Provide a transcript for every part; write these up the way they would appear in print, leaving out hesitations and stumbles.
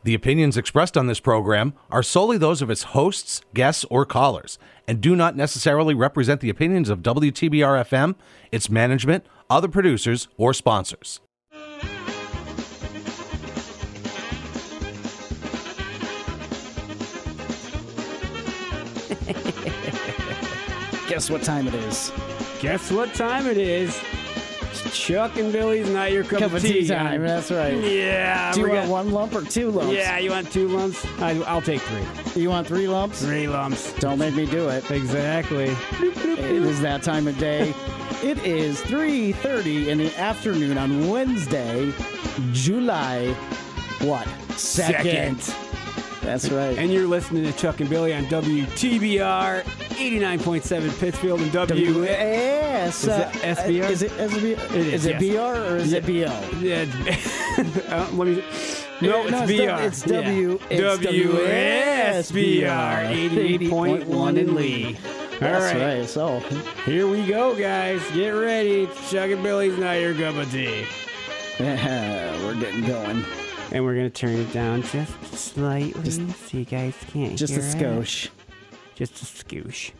The opinions expressed on this program are solely those of its hosts, guests, or callers, and do not necessarily represent the opinions of WTBR-FM, its management, other producers, or sponsors. Guess what time it is? Guess what time it is? It's Chuck and Billy's Not Your Cup of Tea time. That's right. Yeah. Do you want 1 lump or 2 lumps? Yeah, you want 2 lumps? I'll take 3. You want 3 lumps? 3 lumps. Don't make me do it. Exactly. It is that time of day. It is 3:30 in the afternoon on Wednesday, July, what? 2nd. That's right. And you're listening to Chuck and Billy on WTBR 89.7 Pittsfield and WAS. Is it SBR? Is it SBR? Is it yes. BR or is it BL? Yeah. Let me. No, it's BR. It's W. It's WSBR 88.1 in Lee. That's right. So here we go, guys. Get ready. Chuck and Billy's Not Your Cup of Tea. yeah, we're getting going. And we're going to turn it down just slightly so you guys can't Just hear a skosh. Just a skoosh.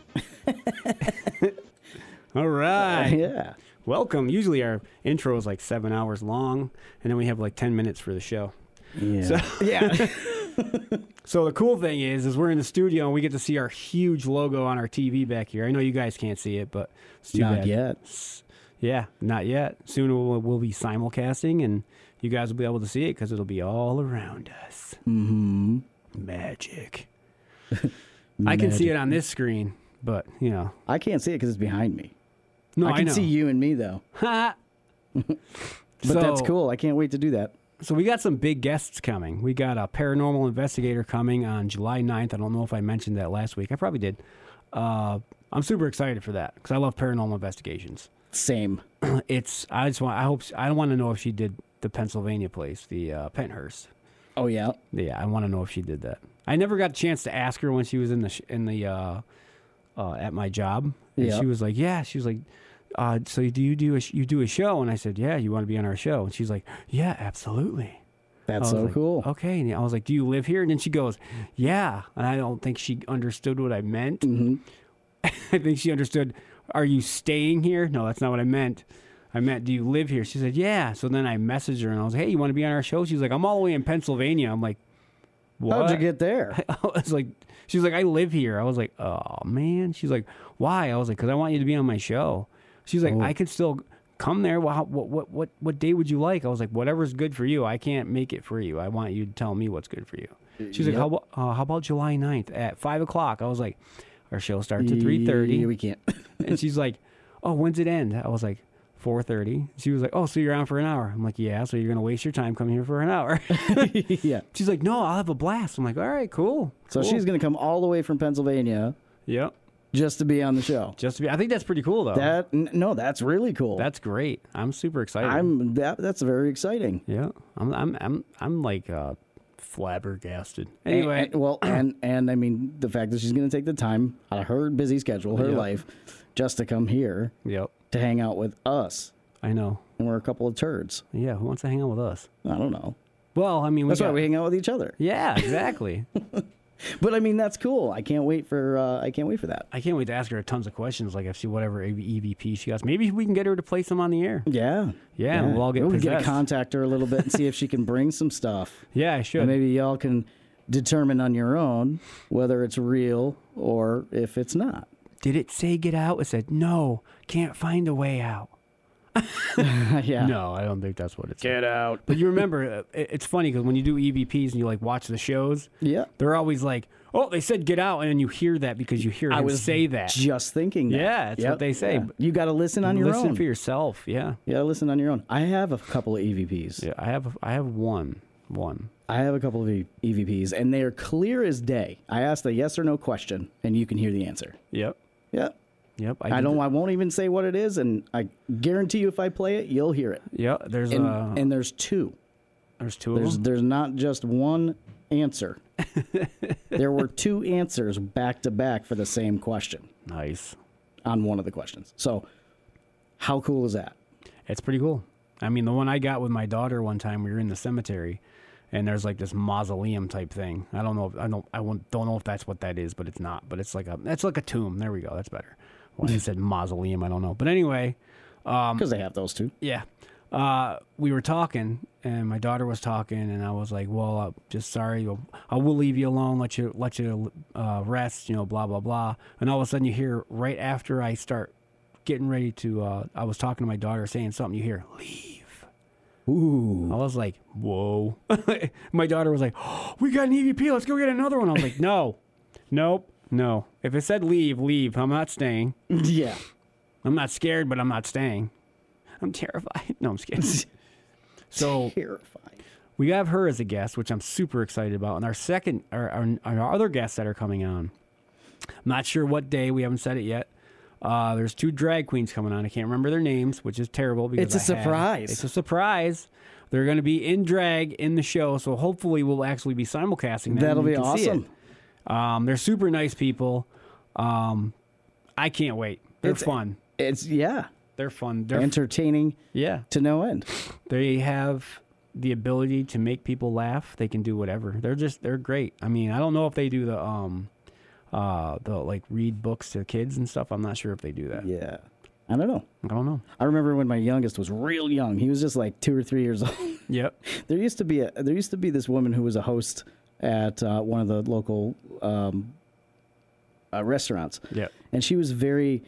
All right. Yeah. Welcome. Usually our intro is like 7 hours long, and then we have like 10 minutes for the show. Yeah. So, yeah. So the cool thing is we're in the studio and we get to see our huge logo on our TV back here. I know you guys can't see it, but it's too Not bad. yet. Yeah, not yet. Soon we'll be simulcasting, and you guys will be able to see it because it'll be all around us. Mm-hmm. Magic. I can see it on this screen, but, you know. I can't see it because it's behind me. No, I can know. see you and me, though. Ha! But that's cool. I can't wait to do that. So we got some big guests coming. We got a paranormal investigator coming on July 9th. I don't know if I mentioned that last week. I probably did. I'm super excited for that because I love paranormal investigations. Same. I want to know if she did the Pennsylvania place, the Penthurst. Oh, yeah? Yeah, I want to know if she did that. I never got a chance to ask her when she was at my job. And Yeah. she was like, yeah. She was like, so you do a show? And I said, yeah. You want to be on our show? And she's like, yeah, absolutely. That's I so was like, cool. Okay. And I was like, do you live here? And then she goes, yeah. And I don't think she understood what I meant. Mm-hmm. I think she understood, are you staying here? No, that's not what I meant. I meant, do you live here? She said, yeah. So then I messaged her and I was like, hey, you want to be on our show? She's like, I'm all the way in Pennsylvania. I'm like, what? How'd you get there? I was like, she's like, I live here. I was like, oh, man. She's like, why? I was like, because I want you to be on my show. She's like, I can still come there. Well, what day would you like? I was like, whatever's good for you. I can't make it for you. I want you to tell me what's good for you. She's like, how about July 9th at 5 o'clock? I was like, our show starts at 3:30. We can't. And she's like, oh, when's it end? I was like, 4:30. She was like, oh, so you're on for an hour. I'm like, yeah, so you're going to waste your time coming here for an hour. Yeah. She's like, no, I'll have a blast. I'm like, all right, cool. So cool. she's going to come all the way from Pennsylvania Yep. just to be on the show. I think that's pretty cool, though. No, that's really cool. That's great. I'm super excited. That's very exciting. Yeah. I'm like flabbergasted. Anyway. And I mean, the fact that she's going to take the time out of her busy schedule, her life, just to come here Yep. to hang out with us. I know. And we're a couple of turds. Yeah. Who wants to hang out with us? I don't know. Well, I mean, That's why we hang out with each other. Yeah, exactly. But I mean, that's cool. I can't wait for that. I can't wait to ask her tons of questions, like if she whatever EVP she got. Maybe we can get her to place them on the air. Yeah. Yeah, and we'll all get We possessed. get to contact her a little bit and see if she can bring some stuff. Yeah, I should. And maybe y'all can determine on your own whether it's real or if it's not. Did it say get out? It said, no, can't find a way out. Yeah. No, I don't think that's what it said. Get out. But you remember, it's funny because when you do EVPs and you like watch the shows, Yeah. they're always like, oh, they said get out. And then you hear that because you hear him say that. Just thinking that. Yeah, that's what they say. Yeah. You got to listen on your own. Listen for yourself, yeah. You got to listen on your own. I have a couple of EVPs. Yeah, I have one. I have a couple of EVPs, and they are clear as day. I asked a yes or no question, and you can hear the answer. Yep. Yep. I won't even say what it is, and I guarantee you if I play it, you'll hear it. Yeah, there's And there's two. There's two of them? There's not just one answer. There were two answers back to back for the same question. Nice. On one of the questions. So, how cool is that? It's pretty cool. I mean, the one I got with my daughter one time, we were in the cemetery, and there's like this mausoleum type thing. I don't know. Don't know if that's what that is, but it's not. But it's like a tomb. There we go. That's better. Well, I said mausoleum. I don't know. But anyway, Because they have those too. yeah. We were talking, and my daughter was talking, and I was like, "Well, just sorry. I will leave you alone. Let you rest. You know, blah blah blah." And all of a sudden, you hear right after I start getting ready to. I was talking to my daughter, saying something. You hear leave. Ooh. I was like, "Whoa!" My daughter was like, oh, "We got an EVP. Let's go get another one." I was like, "No, nope, no. If it said leave, leave. I'm not staying. Yeah. I'm not scared, but I'm not staying. I'm terrified." No, I'm just kidding. So Terrifying. we have her as a guest, which I'm super excited about. And our other guests that are coming on, I'm not sure what day. We haven't said it yet. There's 2 drag queens coming on. I can't remember their names, which is terrible because It's a surprise. It's a surprise. They're going to be in drag in the show, so hopefully we'll actually be simulcasting them. That'll and you be can see it. awesome. They're super nice people. I can't wait. They're fun. They're fun. They're Entertaining yeah. to no end. They have the ability to make people laugh. They can do whatever. They're great. I mean, I don't know if they do the like read books to kids and stuff. I'm not sure if they do that. Yeah. I don't know. I don't know. I remember when my youngest was real young. He was just like 2 or 3 years old. Yep. There used to be this woman who was a host at one of the local restaurants. Yep. And she was very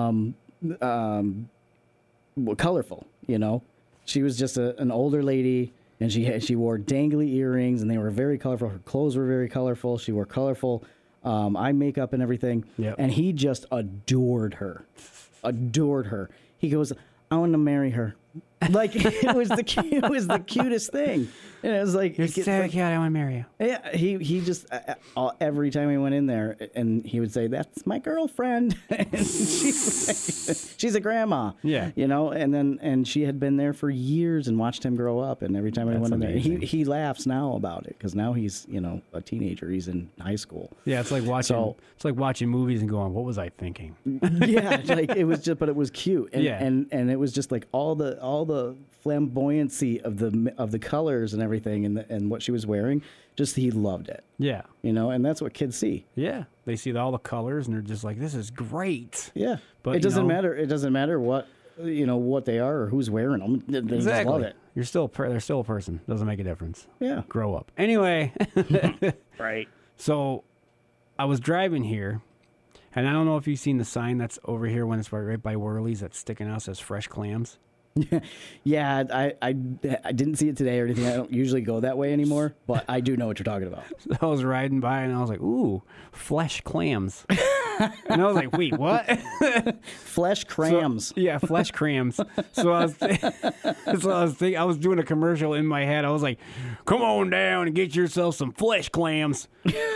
colorful, you know. She was just an older lady, and she wore dangly earrings, and they were very colorful. Her clothes were very colorful. She wore colorful eye makeup and everything. Yep. And he just adored her. He goes, "I want to marry her." Like it was the cutest thing. And it was like, You're so cute. I want to marry you. yeah, he just every time he went in there, and he would say, "That's my girlfriend." And she's a grandma, Yeah. you know. And she had been there for years and watched him grow up. And every time I That's went in there, amazing. he laughs now about it because now he's a teenager. He's in high school. Yeah, it's like watching. So- It's like watching movies and going, "What was I thinking?" Yeah, like it was just, but it was cute. And, Yeah. and it was just like all the flamboyancy of the colors and everything, and what she was wearing. Just he loved it. Yeah. And that's what kids see. Yeah. They see all the colors and they're just like, "This is great." Yeah, But, it you doesn't know- matter. It doesn't matter what what they are or who's wearing them. They just love it. You're still they're still a person. Doesn't make a difference. Yeah, Grow up. Anyway. right. So I was driving here, and I don't know if you've seen the sign that's over here when it's right by Whirly's that's sticking out, says fresh clams. Yeah, I didn't see it today or anything. I don't usually go that way anymore, but I do know what you're talking about. So I was riding by, and I was like, "Ooh, flesh clams." And I was like, "Wait, what?" Flesh crams. Yeah, flesh clams. So I was thinking, I was doing a commercial in my head. I was like, "Come on down and get yourself some flesh clams."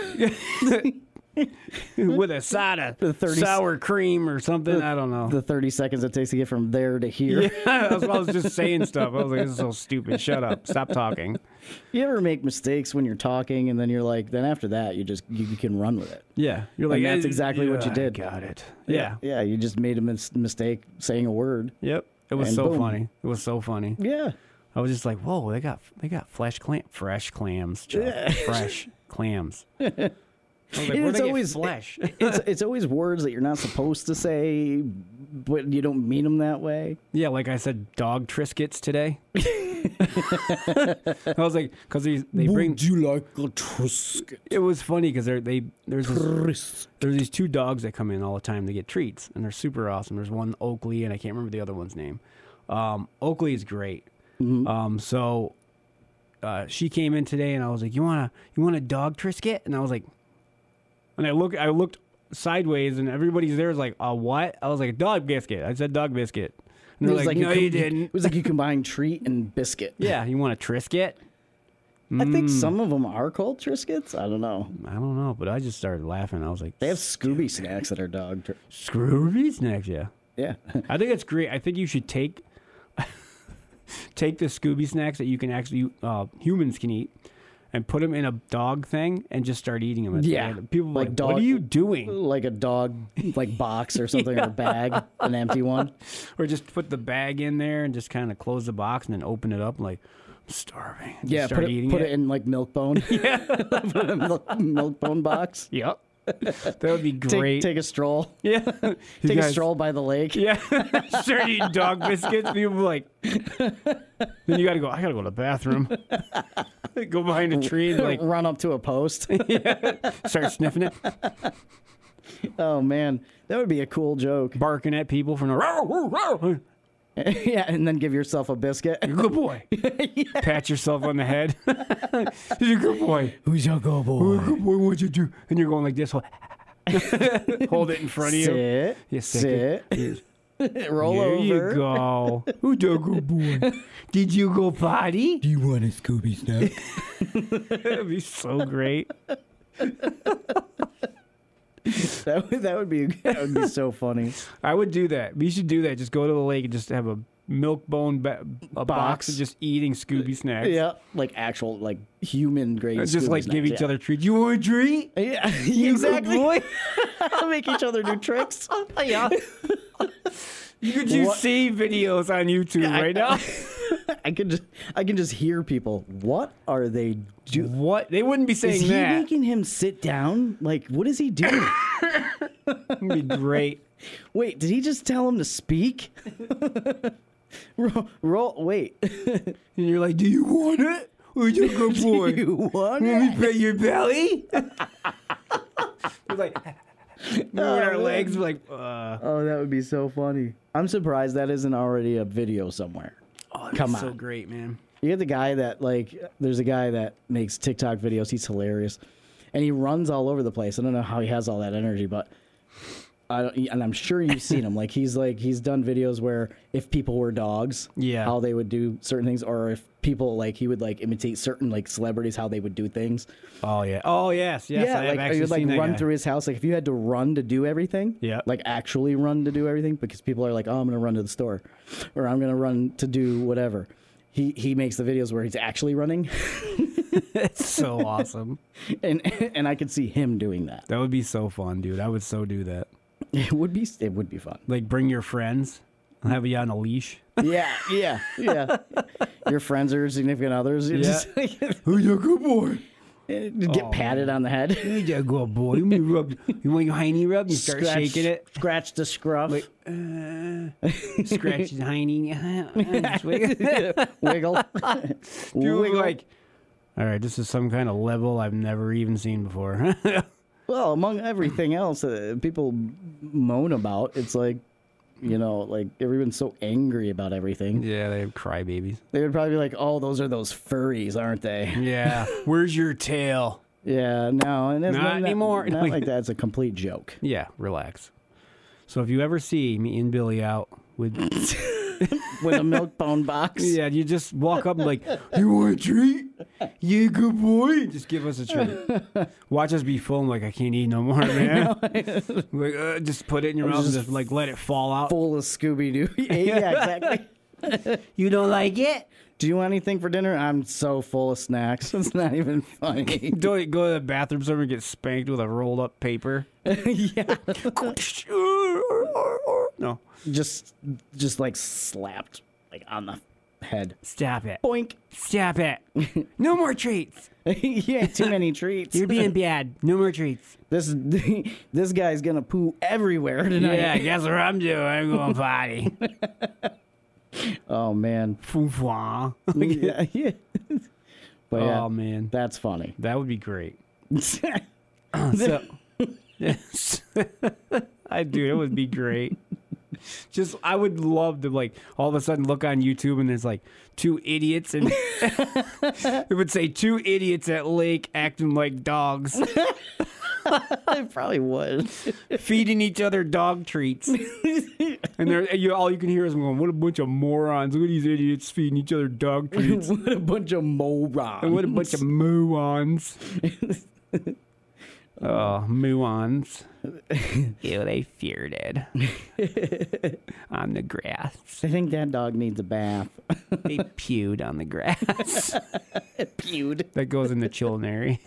With a side of The 30 sour cream or something. I don't know. The 30 seconds it takes to get from there to here. Yeah, I was just saying stuff. I was like, "This is so stupid. Shut up. Stop talking." You ever make mistakes when you're talking, and then you're like, then after that, you can run with it. Yeah. You're like, And that's exactly what you did. Got it. Yeah. Yeah, you just made a mistake saying a word. Yep. It was And so boom. funny. It was so funny. Yeah. I was just like, "Whoa, they got fresh clams, Chuck. Fresh clams." I was like, where'd It's they get always flesh. it's always words that you're not supposed to say, but you don't mean them that way. Yeah, like I said, dog Triscuits today. I was like, because they bring. Would you like a Triscuit? It was funny because there's these 2 dogs that come in all the time to get treats, and they're super awesome. There's one Oakley, and I can't remember the other one's name. Oakley is great. So she came in today, and I was like, "You want a dog Triscuit?" And I was like, and I looked sideways, and everybody's there is like, "A what?" I was like, "A dog biscuit." I said dog biscuit. And It they're was like, you "No, you didn't." It was like you combined treat and biscuit. Yeah, you want a Triscuit? I think some of them are called Triscuits. I don't know. I don't know, but I just started laughing. I was like, They have Scooby snacks that are dog. Scooby snacks, yeah. Yeah. I think it's great. I think you should take the Scooby snacks that you can actually humans can eat, and put them in a dog thing and just start eating them. Yeah. People are Like like, dog- "What are you doing?" Like a dog, like box or something, or a bag, an empty one. Or just put the bag in there and just kind of close the box and then open it up. Like, starving. Yeah, Start put eating it in like Milk-Bone. Yeah. Put it in a Milk-Bone box. Yep. That would be great. Take a stroll. Yeah. Take a stroll by the lake. Yeah. Start eating dog biscuits. People like, then you gotta go. I gotta go to the bathroom. Go behind a tree and like run up to a post. yeah, start sniffing it, Oh man, that would be a cool joke. barking at people for no. Yeah, and then give yourself a biscuit. Good boy. Pat yourself on the head. He's a good boy. Who's your good Oh, good boy, what'd you do? And you're going like this. Hold it in front of you. Sit. You Sit. Yes. Roll There over. you go. Who's a good boy? Did you go potty? Do you want a Scooby snack? That'd be so great. that would be so funny. I would do that. We should do that. Just go to the lake and just have a milk bone box of just eating Scooby snacks. Yeah, like actual like human grade. Just Scooby like snacks, give each yeah. other treats. You want a treat? Yeah, You exactly. good boy. Make each other do tricks. Yeah. You could do What? save videos on YouTube right now. I can just hear people. What are they doing? What? They wouldn't be Is saying he that. making him sit down? Like, what is he doing? That'd be great. Wait, did he just tell him to speak? Roll. Wait. And you're like, do you want it? Or you a good boy? Do you want Want me it? to pet your belly? We're like, moving our man. legs. We're like, Oh, that would be so funny. I'm surprised that isn't already a video somewhere. oh, Come that's so on. great, man. You get the guy that there's a guy that makes TikTok videos. He's hilarious, and he runs all over the place. I don't know how he has all that energy, but and I'm sure you've seen him. He's done videos where if people were dogs, Yeah. how they would do certain things, or if people he would imitate certain celebrities how they would do things. Oh yeah. Oh yes. Yes. Yeah, I have he actually would seen that run guy. through his house. If you had to run to do everything, Yeah. actually run to do everything, because people are like, oh, I'm gonna run to the store, or I'm gonna run to do whatever. He makes the videos where he's actually running, It's so awesome. and I could see him doing that. That would be so fun, dude. I would so do that. It would be fun. Like, bring your friends. I'll have you on a leash. Yeah. Your friends or significant others, you Yeah. just Who's your good boy? get patted on the head, Who's your good boy? You want your hiney rub? You start shaking it. scratch the scruff, Scratch his hiney. wiggle, You're wiggle. like, all right, this is some kind of level I've never even seen before. Well, among everything else people moan about, it's everyone's so angry about everything. Yeah, they have crybabies. They would probably be like, "Oh, those are those furries, aren't they?" Yeah. Where's your tail? Yeah, no, and it's Not anymore. Not like that. It's a complete joke. Yeah, relax. So if you ever see me and Billy out with, With a milk bone box. yeah, you just walk up and like, you want a treat? You good boy? Just give us a treat. Watch us be full. I'm like, I can't eat no more, man. Like, just put it in your mouth and just like let it fall out. Full of Scooby Doo. Yeah, exactly. You don't like it? Do you want anything for dinner? I'm so full of snacks. It's not even funny. Don't go to the bathroom somewhere and get spanked with a rolled up paper. Yeah. No. Just slapped on the head. Stop it. Boink. Stop it. No more treats. Yeah, too many treats. You're being bad. No more treats. This guy's gonna poo everywhere tonight. Yeah, guess what I'm doing? I'm going potty. Oh man. Foo-fwa. Yeah. But yeah, Oh, man. that's funny. That would be great. So, yes. Dude, it would be great. Just, I would love to, all of a sudden look on YouTube and there's, two idiots and it would say 2 idiots at lake acting like dogs, I probably would. feeding each other dog treats. And all you can hear is them going, what a bunch of morons. Look at these idiots feeding each other dog treats. What a bunch of morons. And what a bunch of muons. Oh, muons. Ew, they feared on the grass. I think that dog needs a bath. They pewed on the grass. Pewed. That goes in the childrenary.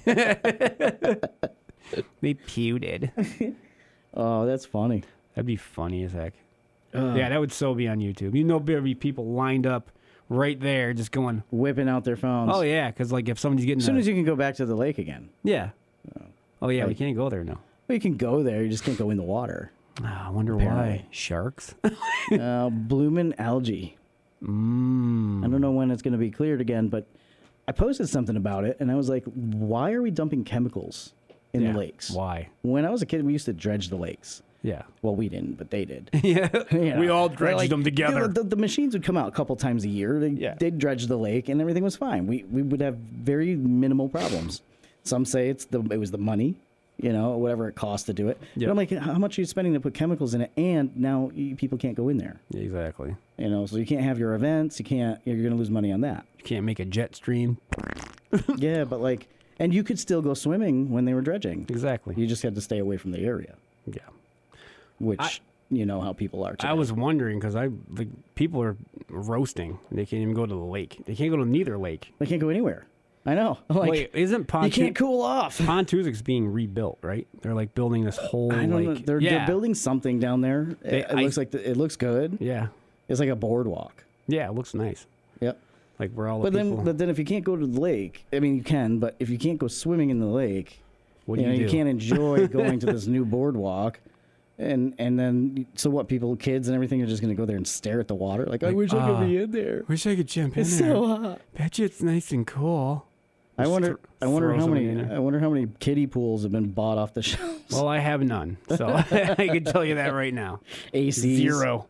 They pewed. Oh, that's funny. That'd be funny as heck. Yeah, that would so be on YouTube. There'd be people lined up right there, just going. whipping out their phones. Oh yeah, because like if somebody's getting As soon as you can go back to the lake again. yeah. Oh yeah, we Like- can't go there now. Well, you can go there. You just can't go in the water. I wonder Apparently. why sharks. Bloomin' algae. I don't know when it's going to be cleared again, but I posted something about it, and I was like, why are we dumping chemicals in Yeah. the lakes? Why? When I was a kid, we used to dredge the lakes. Yeah. Well, we didn't, but they did. Yeah. You know, We all they're dredged them together. The machines would come out a couple times a year. They'd dredge the lake, and everything was fine. We would have very minimal problems. Some say it was the money, whatever it cost to do it. Yep. But I'm like, how much are you spending to put chemicals in it? And now people can't go in there. Exactly. So you can't have your events. You're going to lose money on that. You can't make a jet stream. Yeah, but and you could still go swimming when they were dredging. Exactly. You just had to stay away from the area, Yeah. which you know how people are today. I was wondering because people are roasting. They can't even go to the lake. They can't go to neither lake. They can't go anywhere. I know. Wait, isn't you Pontoon? can't cool off. Pontoon's being rebuilt, right? They're like building this whole I don't know. They're building something down there. It looks like it looks good. Yeah. It's like a boardwalk. Yeah, it looks nice. Yep. Like where all the But people. then if you can't go to the lake, I mean you can, but if you can't go swimming in the lake, what do you do? you can't enjoy going to this new boardwalk. And then so what? Kids and everything are just going to go there and stare at the water. Like I wish I could be in there. Wish I could jump in It's there. so hot. Bet you it's nice and cool. I wonder throw how somebody many. in there. I wonder how many kiddie pools have been bought off the shelves. Well, I have none, so I can tell you that right now. ACs. 0.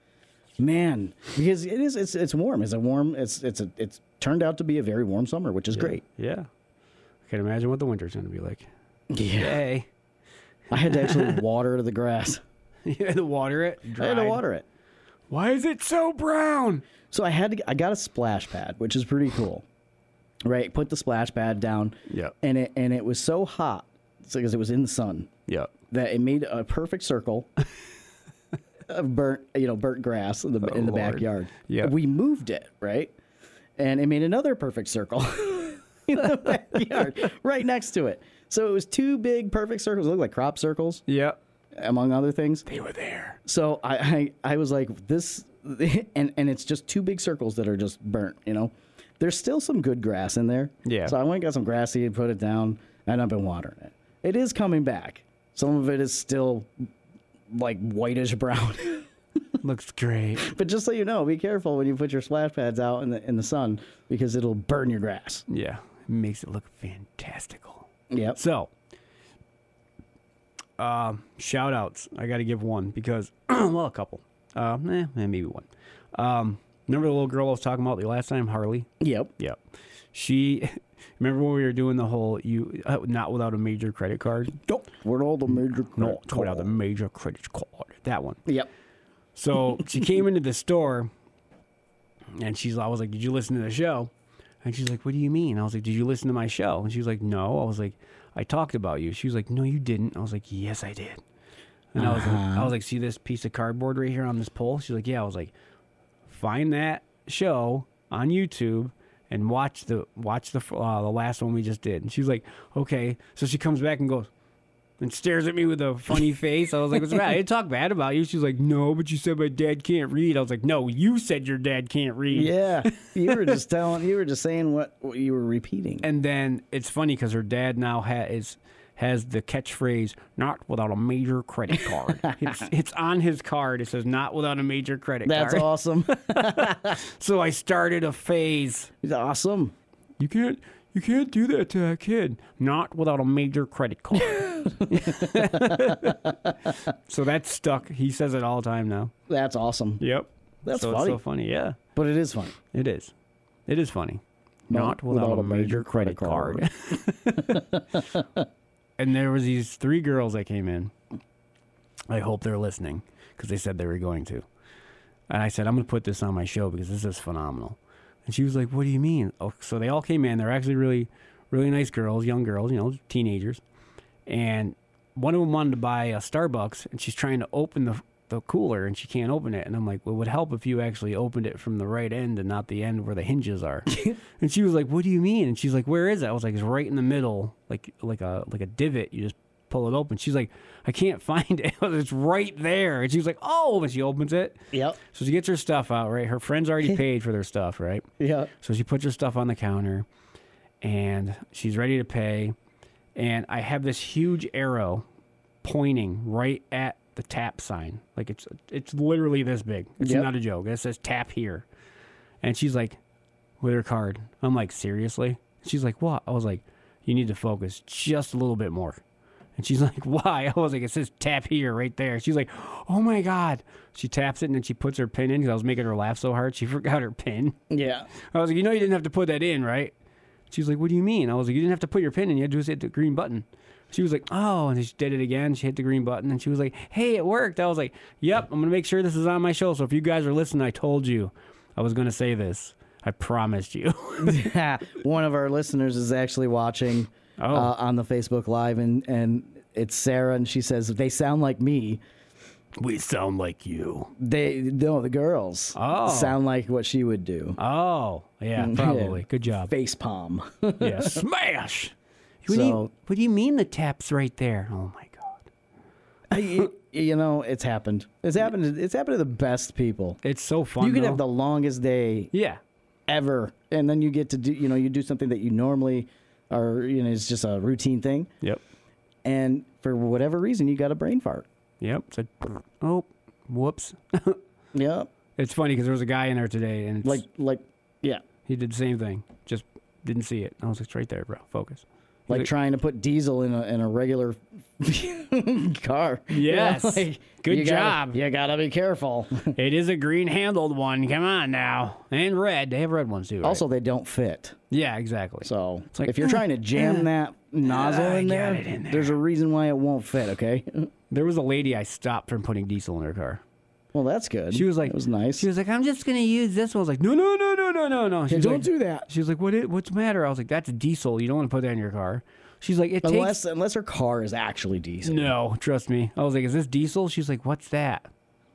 Man, because it's warm. It's turned out to be a very warm summer, which is great. Yeah. I can imagine what the winter's going to be like. Yeah. Yay. I had to actually water the grass. You had to water it? I had to Dried. water it. Why is it so brown? So I got a splash pad, which is pretty cool. Right, put the splash pad down. Yep. And it was so hot because it was in the sun Yep. that it made a perfect circle of burnt grass in the Lord. backyard. Yep. We moved it, right? And it made another perfect circle in the backyard right next to it. So it was two big perfect circles. It looked like crop circles, Yep. among other things. They were there. So I was like, this, and it's just two big circles that are just burnt, There's still some good grass in there. Yeah. So I went and got some grass seed, put it down, and I've been watering it. It is coming back. Some of it is still like whitish brown. Looks great. But just so you know, be careful when you put your splash pads out in the sun because it'll burn your grass. Yeah. It makes it look fantastical. Yep. So, shout outs. I got to give one because, well, a couple. Maybe one. Remember the little girl I was talking about the last time, Harley? Yep. Yep. She, remember when we were doing the whole not without a major credit card? Nope. We're all the major. No, without a major credit card. That one. Yep. So she came into the store, and I was like, "Did you listen to the show?" And she's like, "What do you mean?" I was like, "Did you listen to my show?" And she was like, "No." I was like, "I talked about you." She was like, "No, you didn't." I was like, "Yes, I did." And I was like, "See this piece of cardboard right here on this pole?" She's like, "Yeah." I was like, "Find that show on YouTube and watch the last one we just did." And she's like, "Okay." So she comes back and goes and stares at me with a funny face. I was like, "What's the matter? I didn't talk bad about you." She's like, "No, but you said my dad can't read." I was like, "No, you said your dad can't read." Yeah. You were just saying what you were repeating. And then it's funny because her dad now has the catchphrase "not without a major credit card." it's on his card. It says "not without a major credit That's card." awesome. So I started a phase. It's awesome. You can't do that to a kid. Not without a major credit card. So that's stuck. He says it all the time now. That's awesome. Yep. That's so funny. It's so funny. Yeah, But it is funny. it is. It is funny. Not Not without a major credit card. And there was these 3 girls that came in. I hope they're listening because they said they were going to. And I said, I'm going to put this on my show because this is phenomenal. And she was like, what do you mean? Oh, so they all came in. They're actually really, really nice girls, young girls, teenagers. And one of them wanted to buy a Starbucks, and she's trying to open the cooler, and she can't open it. And I'm like, well, it would help if you actually opened it from the right end and not the end where the hinges are. And she was like, what do you mean? And she's like, where is it? I was like, it's right in the middle, like a divot. You just pull it open. She's like, I can't find it. It's right there. And she's like, oh, and she opens it. Yep. So she gets her stuff out, right? Her friends already paid for their stuff, right? Yeah. So she puts her stuff on the counter, and she's ready to pay. And I have this huge arrow pointing right at the tap sign. Like, it's literally this big. It's Yep. not a joke. It says tap here. And she's like, with her card. I'm like, seriously? She's like, what? I was like, you need to focus just a little bit more. And she's like, why? I was like, it says tap here right there. She's like, oh my God. She taps it and then she puts her pin in because I was making her laugh so hard. She forgot her pin. Yeah. I was like, you know you didn't have to put that in, right? She's like, what do you mean? I was like, you didn't have to put your pin in. You had to just hit the green button. She was like, oh, and she did it again. She hit the green button and she was like, hey, it worked. I was like, yep, I'm going to make sure this is on my show. So if you guys are listening, I told you I was going to say this. I promised you. One of our listeners is actually watching on the Facebook Live, and it's Sarah, and she says, they sound like me. We sound like you. The girls sound like what she would do. Oh, yeah, probably. Yeah. Good job. Face palm. Yeah, smash. So- What do you mean the tap's right there? Oh, my God. You know, it's happened. It's happened to the best people. It's so fun, You could though. have the longest day Yeah. ever, and then you get to do, you do something that you normally are, it's just a routine thing, Yep. and for whatever reason, you got a brain fart. Yep. Said, oh, whoops. Yep. It's funny because there was a guy in there today, and it's, Yeah. he did the same thing. Just didn't see it. I was like, it's right there, bro. Focus. He's Like trying to put diesel in a regular car. Yes. Good you job. You gotta be careful. It is a green-handled one. Come on now. And red. They have red ones, too, right? Also, they don't fit. Yeah, exactly. So like, if you're trying to jam that nozzle in got there, it in there. there's a reason why it won't fit. Okay. There was a lady I stopped from putting diesel in her car. Well, that's good. She was like, "It was nice." She was like, I'm just going to use this one. I was like, no. She was Don't like, do that. She was like, what's the matter? I was like, that's diesel. You don't want to put that in your car. She's like, it takes... Unless her car is actually diesel. No, trust me. I was like, is this diesel? She's like, what's that?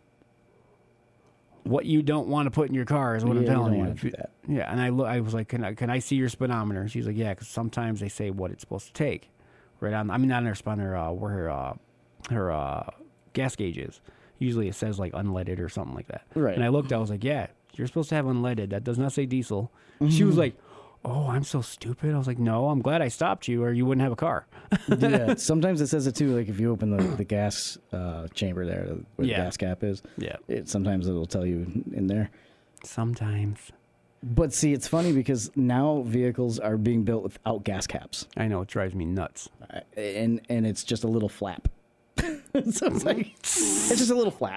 What you don't want to put in your car is what I'm Yeah, you telling don't you. wanna do that. Yeah, and I was like, can I see your speedometer? She's like, yeah, because sometimes they say what it's supposed to take. Right on, I mean, not on her speedometer, where her gas gauge is. Usually it says like unleaded or something like that. Right. And I looked, I was like, yeah, you're supposed to have unleaded. That does not say diesel. She was like, oh, I'm so stupid. I was like, no, I'm glad I stopped you or you wouldn't have a car. Yeah. Sometimes it says it too. Like if you open the gas chamber there, where Yeah. the gas cap is. Yeah. Sometimes it'll tell you in there. Sometimes. But see, it's funny because now vehicles are being built without gas caps, I know, it drives me nuts. and it's just a little flap. So it's like it's just a little flap.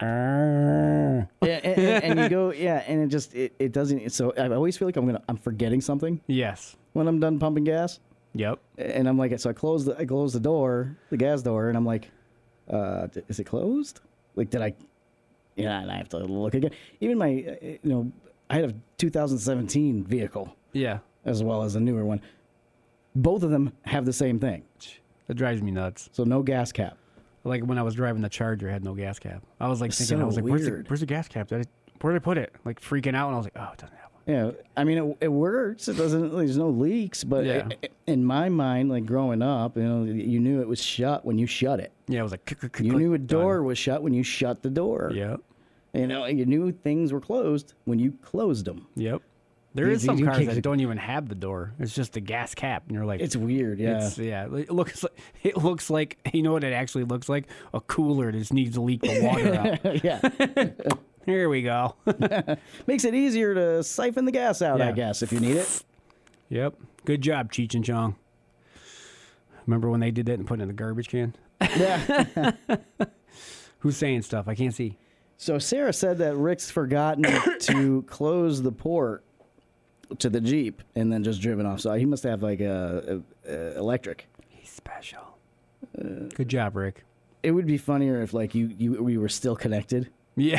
And you go, yeah, and it doesn't. So I always feel like I'm forgetting something Yes. when I'm done pumping gas, Yep. and I'm like, so I close the door, the gas door, and I'm like, is it closed? Like, did I? Yeah, and I have to look again. Even my, I had a 2017 vehicle Yeah. as well as a newer one. Both of them have the same thing. That drives me nuts. So no gas cap. Like when I was driving the Charger, it had no gas cap. I was like thinking, So I was like, weird. where's the gas cap? Where did I put it? Like freaking out, and I was like, oh, it doesn't have one. Yeah, I mean it works. It doesn't. There's no leaks, but Yeah. in my mind, like growing up, you knew it was shut when you shut it. Yeah, it was like, You knew a door was shut when you shut the door. Yep. You knew things were closed when you closed them. Yep. There You- is some you cars can't- that don't even have the door. It's just the gas cap, and you're like, It's weird, yeah. It looks like you know what it actually looks like? A cooler that just needs to leak the water out. Yeah, Here we go. makes it easier to siphon the gas out, I Yeah. guess, if you need it. Yep. Good job, Cheech and Chong. Remember when they did that and put it in the garbage can? Yeah. Who's saying stuff? I can't see. So Sarah said that Rick's forgotten to close the port to the Jeep and then just driven off. So he must have like a electric. He's special. Good job, Rick. It would be funnier if like we were still connected. Yeah.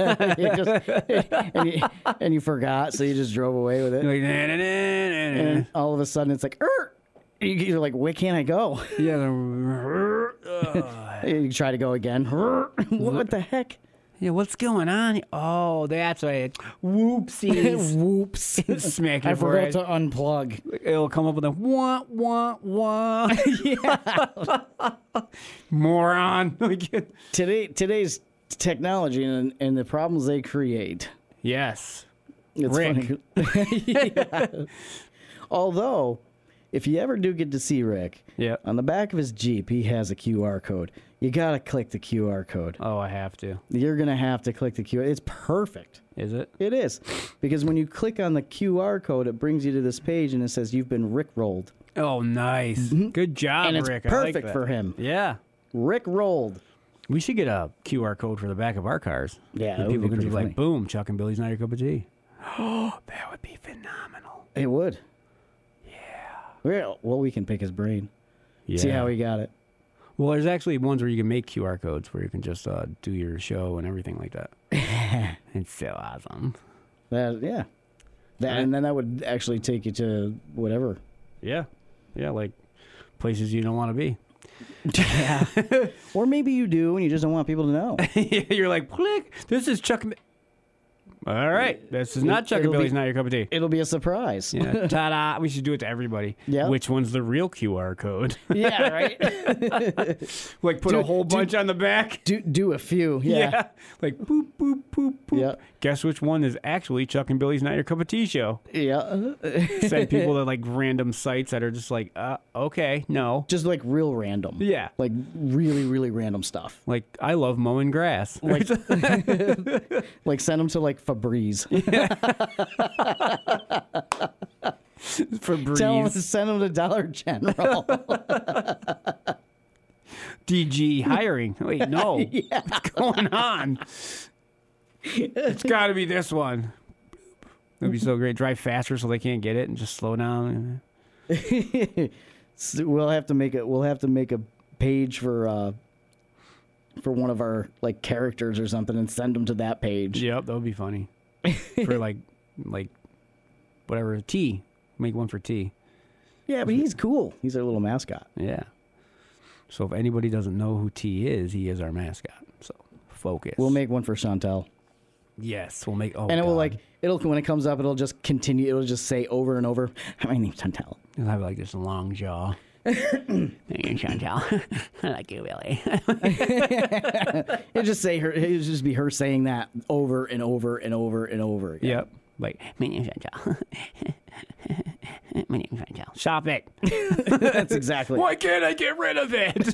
and you forgot, so you just drove away with it. Like, na, na, na, na, na. And all of a sudden, it's like, you're like, where can't I go? Yeah. You try to go again. What the heck? Yeah, what's going on? Oh, that's right. Whoopsies. Whoops. Smack I your forgot forehead. to unplug. It'll come up with a wah, wah, wah. Moron. Today's technology and the problems they create. Yes. It's Rick. funny. Yeah. Although, if you ever do get to see Rick, Yeah. on the back of his Jeep, he has a QR code. You got to click the QR code. Oh, I have to. You're going to have to click the QR. It's perfect. Is it? It is. Because when you click on the QR code, it brings you to this page and it says you've been Rick-rolled. Oh, nice. Good job, And it's Rick. I like perfect that. for him. Yeah. Rick-rolled. We should get a QR code for the back of our cars. Yeah, And that would people be could be pretty like, boom, Chuck and Billy's not your cup of tea. Oh, that would be phenomenal. It would. Yeah. Well, we can pick his brain. Yeah. See how he got it. Well, there's actually ones where you can make QR codes where you can just do your show and everything like that. It's so awesome. Yeah. And then that would actually take you to whatever. Yeah. Yeah, like places you don't want to be. Yeah. Or maybe you do and you just don't want people to know. You're like, click. This is Chuck. All right. This is not Chuck and It'll Billy's, be- not your cup of tea. It'll be a surprise. Yeah. Ta-da. We should do it to everybody. Yeah. Which one's the real QR code? Yeah, right? Like put a whole bunch on the back. do a few. Yeah. Like boop, boop, boop, boop. Yeah. Guess which one is actually Chuck and Billy's Not Your Cup of Tea show? Yeah. Send people to like random sites that are just like, okay, no. Just like real random. Yeah. Like really, really random stuff. Like, I love mowing grass. Like, like send them to like Febreze. Febreze. Tell them to send them to Dollar General. DG hiring. Wait, no. What's going on? It's got to be this one. That'd be so great. Drive faster so they can't get it and just slow down. So we'll have to make a page for one of our like characters or something and send them to that page. Yep, that would be funny. For like whatever, T. Make one for T. Yeah, but he's cool. He's our little mascot. Yeah. So if anybody doesn't know who T is, he is our mascot. So focus. We'll make one for Chantel. Yes, we'll make. Oh, And it will God. it'll when it comes up, it'll just continue. It'll just say over and over, "My name's Chantel." It'll have like this long jaw. Hey, Chantal. I like you, Billy. It'll just say her. It'll just be her saying that over and over and over and over again. Yep. Like, my name's Chantal. My name's Chantal. Stop it. That's exactly. Why can't I get rid of it?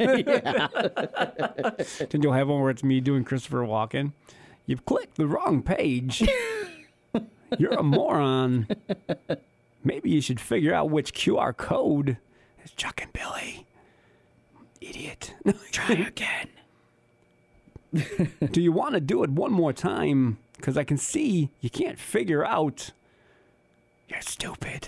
Then you'll have one where it's me doing Christopher Walken. You've clicked the wrong page. You're a moron. Maybe you should figure out which QR code is Chuck and Billy. Idiot. Try again. Do you want to do it one more time? Because I can see you can't figure out. You're stupid.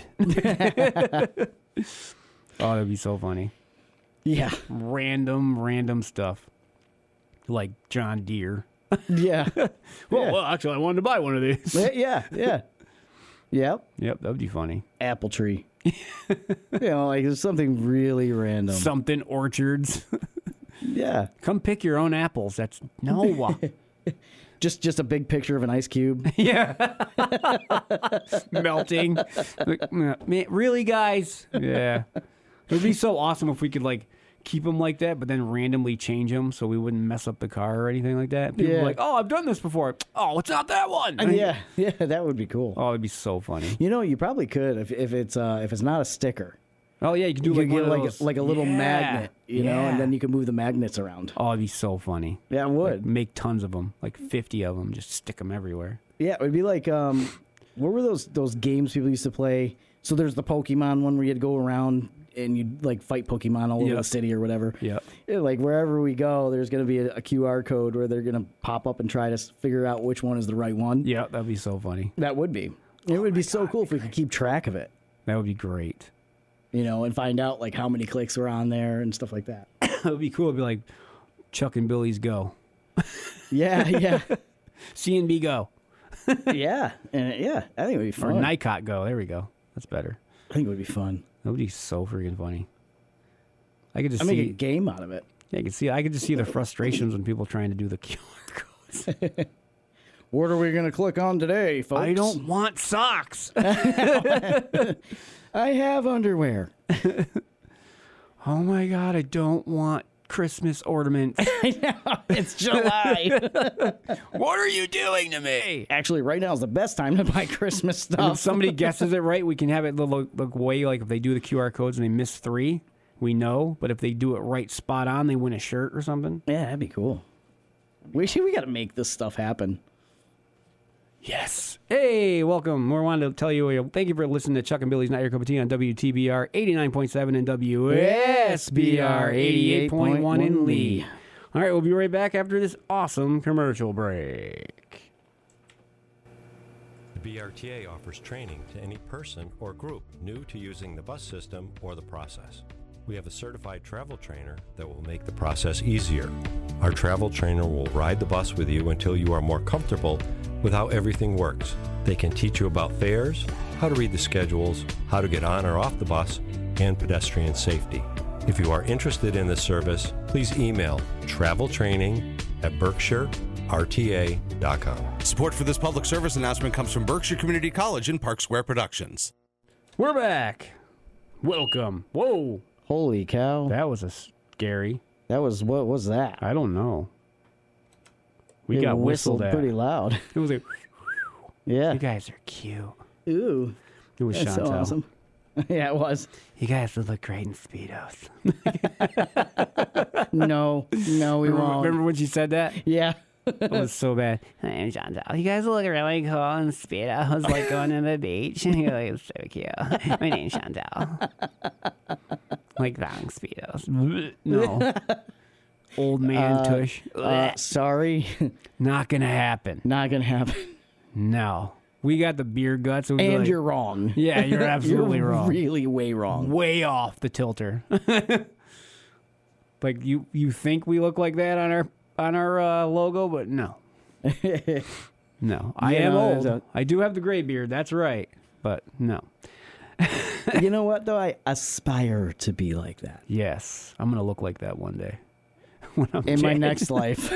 Oh, that'd be so funny. Yeah. Random stuff. Like John Deere. Yeah. Well, actually, I wanted to buy one of these. Yeah. Yep. Yep, that would be funny. Apple tree. Like there's something really random. Something orchards. Yeah. Come pick your own apples. That's no. Just a big picture of an ice cube. Yeah. Melting. Like, man, really, guys? Yeah. It would be so awesome if we could, like, keep them like that, but then randomly change them so we wouldn't mess up the car or anything like that. People Yeah. are like, oh, I've done this before. Oh, it's not that one. Yeah, that would be cool. Oh, it'd be so funny. You know, you probably could if it's not a sticker. Oh, yeah, you can do You like could one get of like those. like a little Yeah. magnet, you know, Yeah. and then you can move the magnets around. Oh, it'd be so funny. Yeah, it Like, would. make tons of them, like 50 of them, just stick them everywhere. Yeah, it would be like what were those games people used to play? So there's the Pokemon one where you'd go around and you'd like fight Pokemon all over Yep. the city or whatever. Yep. Yeah, like wherever we go, there's going to be a QR code where they're going to pop up and try to figure out which one is the right one. Yeah, that'd be so funny. That would be. It would be so cool if we could keep track of it, That would be great. you know, and find out like how many clicks were on there and stuff like that. It would be cool. It'd be like Chuck and Billy's Go. Yeah. C&B Go. Yeah. And yeah, I think it would be Or fun. Nikot Go. There we go. That's better. I think it would be fun. That would be so freaking funny. I could just I make a see. game out of it. Yeah, I could just see the frustrations when people trying to do the QR codes. What are we going to click on today, folks? I don't want socks. I have underwear. Oh my God, I don't want Christmas ornaments. It's July. What are you doing to me? Actually, right now is the best time to buy Christmas And if stuff. somebody guesses it right, we can have it look way like if they do the QR codes and they miss 3, we know. But if they do it right spot on, they win a shirt or something. Yeah, that'd be cool. We got to make this stuff happen. Yes. Hey, welcome. We wanted to tell you, thank you for listening to Chuck and Billy's Not Your Cup of Tea on WTBR 89.7 and WSBR 88.1 in Lee. All right, we'll be right back after this awesome commercial break. The BRTA offers training to any person or group new to using the bus system or the process. We have a certified travel trainer that will make the process easier. Our travel trainer will ride the bus with you until you are more comfortable with how everything works. They can teach you about fares, how to read the schedules, how to get on or off the bus, and pedestrian safety. If you are interested in this service, please email traveltraining@berkshirerta.com. Support for this public service announcement comes from Berkshire Community College and Park Square Productions. We're back. Welcome. Whoa. Holy cow. That was scary. What was that? I don't know. We It got whistled at. pretty loud. It was like, Yeah. you guys are cute. Ooh. It was That's Chantal. so awesome. Yeah, it was. You guys would look great in Speedos. No, we won't. Remember when she said that? Yeah. It was so bad. My name's Chantal. You guys look really cool in Speedos, like going to the beach. You're like, it's so cute. My name's Chantal. Like thong Speedos. No. Old man tush. Sorry. Not gonna happen. Not going to happen. No. We got the beer guts. It was And like, you're wrong. Yeah, you're absolutely You're wrong. really way wrong. Way off the tilter. Like you think we look like that on our logo, but no. No. I am know, old. I do have the gray beard. That's right. But no. You know what, though? I aspire to be like that. Yes. I'm going to look like that one day. When I'm In my dead. next life.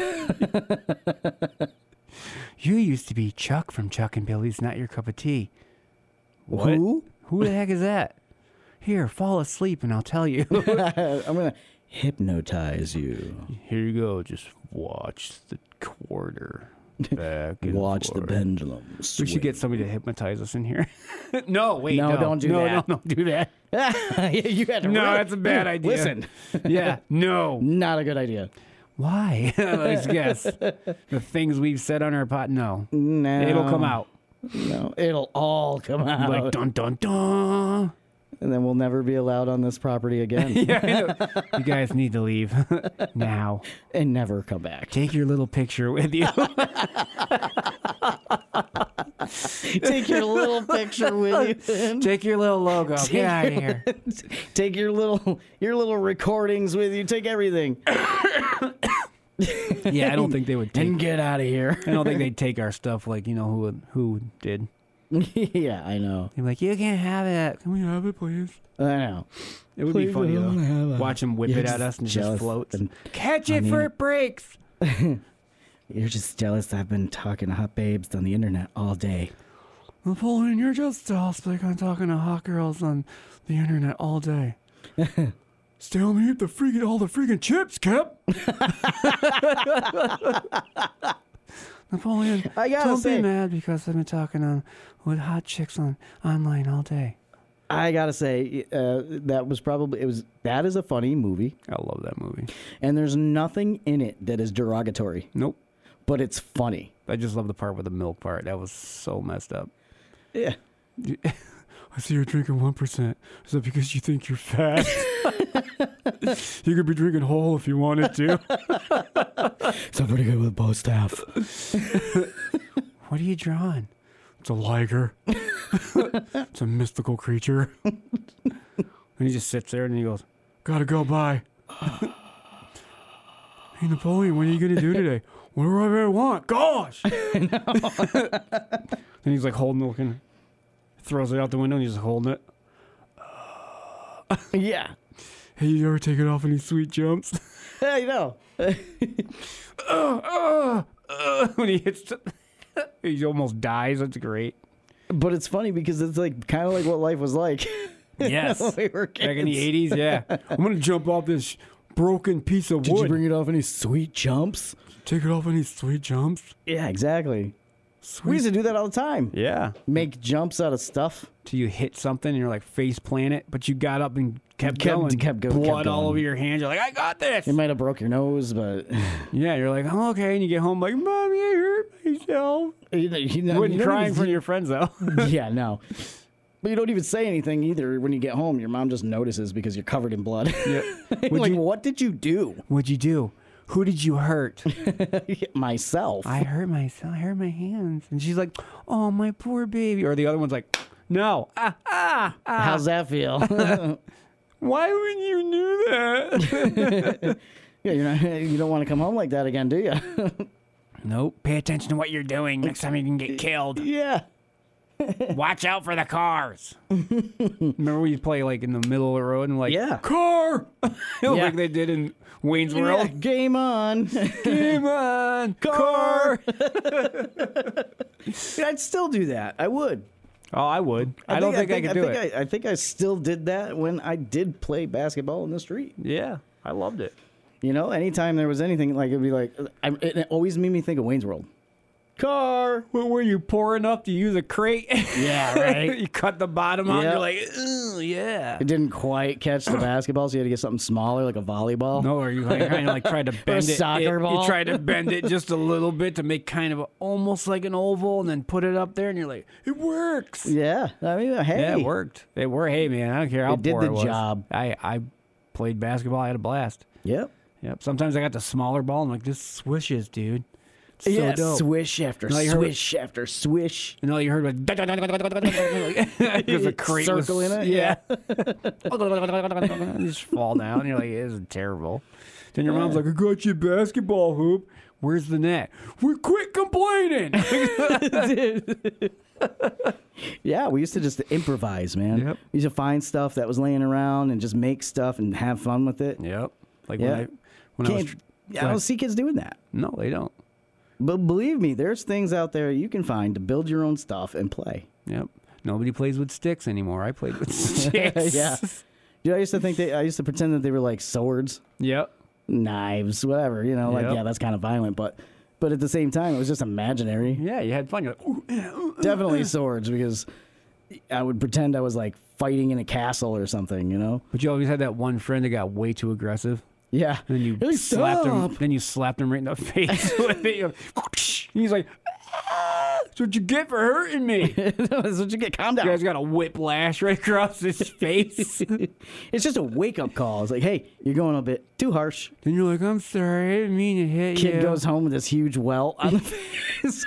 You used to be Chuck from Chuck and Billy's Not Your Cup of Tea. What? Who? Who the heck is that? Here, fall asleep and I'll tell you. I'm going to hypnotize you. Here you go. Just watch the quarter. Back and Watch the forth. pendulum. We should get somebody to hypnotize us in here. No, wait. No, No, don't do no, that. No, don't do that. You had to No, really- that's a bad idea. Listen, Yeah, no. not a good idea. Why? Let's guess. The things we've said on our pot. No, No. it'll come out No, it'll all come out. like dun dun dun. And then we'll never be allowed on this property again. Yeah, I know. You guys need to leave now. And never come back. Take your little picture with you. Take your little picture with you. Take your little logo. Get out of here. Take your little recordings with you. Take everything. Yeah, I don't think they would take. And get out of here. I don't think they'd take our stuff like who did. Yeah, I know. They're like, you can't have it. Can we have it, please? I know. It would be Please funny don't have though. it. Watch them whip You're it at just us and it just jealous floats. and- Catch I it for mean- it breaks. You're just jealous I've been talking to hot babes on the internet all day. Napoleon, you're just jealous like I'm talking to hot girls on the internet all day. Still me eat all the freaking chips, Kip. Napoleon, I gotta don't say- be mad because I've been talking with hot chicks online all day. I gotta say, that is a funny movie, I love that movie. and there's nothing in it that is derogatory, Nope. but it's funny. I just love the part with the milk part. That was so messed up. Yeah. I see you're drinking 1%. Is that because you think you're fat? You could be drinking whole if you wanted to. So pretty good with both staff. What are you drawing? It's a liger. It's a mystical creature. And he just sits there and he goes, gotta go, bye. Hey, Napoleon, what are you going to do today? Whatever I want. Gosh! And he's like holding it, looking, throws it out the window and he's just holding it. Yeah. Hey, you ever take it off any sweet jumps? I know. when he hits, he almost dies. That's great. But it's funny because it's like kind of like what life was like. Yes, when we were kids. back in the 80s. Yeah, I'm gonna jump off this broken piece of Did wood. you bring it off any sweet jumps? Take it off any sweet jumps? Yeah, exactly. Sweet. We used to do that all the time. Yeah. Make jumps out of stuff. Till you hit something and you're like face plant it, but you got up and kept Kept going. going. Blood all over your hands. You're like, I got this. You might have broke your nose, but Yeah, you're like, I'm okay. And you get home like, Mommy, I hurt myself. You wouldn't cry in front of your friends, though. Yeah, no. But you don't even say anything either when you get home. Your mom just notices because you're covered in blood. Yeah. Like, what did you do? What'd you do? Who did you hurt? Myself. I hurt myself. I hurt my hands. And she's like, oh, my poor baby. Or the other one's like, no. How's that feel? Why would you do that? Yeah, you don't want to come home like that again, do you? Nope. Pay attention to what you're doing. Next time you can get killed. Yeah. Watch out for the cars. Remember when you play like in the middle of the road and like, Yeah. car, Yeah. like they did in Wayne's World. Yeah, game on. Game on, car. I'd still do that. I would. Oh, I would. I don't think I could do it. I think I still did that when I did play basketball in the street. Yeah, I loved it. You know, anytime there was anything, like, it'd be like, it always made me think of Wayne's World. Car. What, were you poor enough to use a crate? Yeah, right. You cut the bottom out. Yep. You're like, ooh, yeah. It didn't quite catch the basketball, so you had to get something smaller, like a volleyball. No, or you kind of like tried to bend it. soccer ball. You tried to bend it just a little bit to make kind of almost like an oval, and then put it up there, and you're like, it works. Yeah. I mean, hey. Yeah, it worked. It worked. Hey, man, I don't care how It did poor the I was. job. I played basketball. I had a blast. Yep. Yep. Sometimes I got the smaller ball. I'm like, this swishes, dude. It's so Yeah, dope. swish after No, you heard- swish after swish. And all you heard was because the crate Circle was, in it? Yeah. You just fall down. You're like, this is terrible. Then your mom's like, I got you a basketball hoop. Where's the net? We quit complaining. Yeah, we used to just improvise, man. Yep. We used to find stuff that was laying around and just make stuff and have fun with it. Yep. Like Yeah. when I was. I don't see kids doing that. No, they don't. But believe me, there's things out there you can find to build your own stuff and play. Yep. Nobody plays with sticks anymore. I played with sticks. Yeah. You know, I used to pretend that they were like swords, Yep. knives, whatever. You know, like, Yep. yeah, that's kind of violent, but at the same time, it was just imaginary. Yeah, you had fun. You're like, ooh, yeah, ooh. Definitely swords, because I would pretend I was like fighting in a castle or something. You know? But you always had that one friend that got way too aggressive. Yeah. And then you Hey, slapped him. stop. Then you slapped him right in the face with it. You're like, he's like, "That's what you get for hurting me." That's what you get. Calm You down. guys got a whiplash right across his face. It's just a wake up call. It's like, hey, you're going a bit too harsh. Then you're like, "I'm sorry, I didn't mean to hit Kid you." goes home with this huge welt on the face.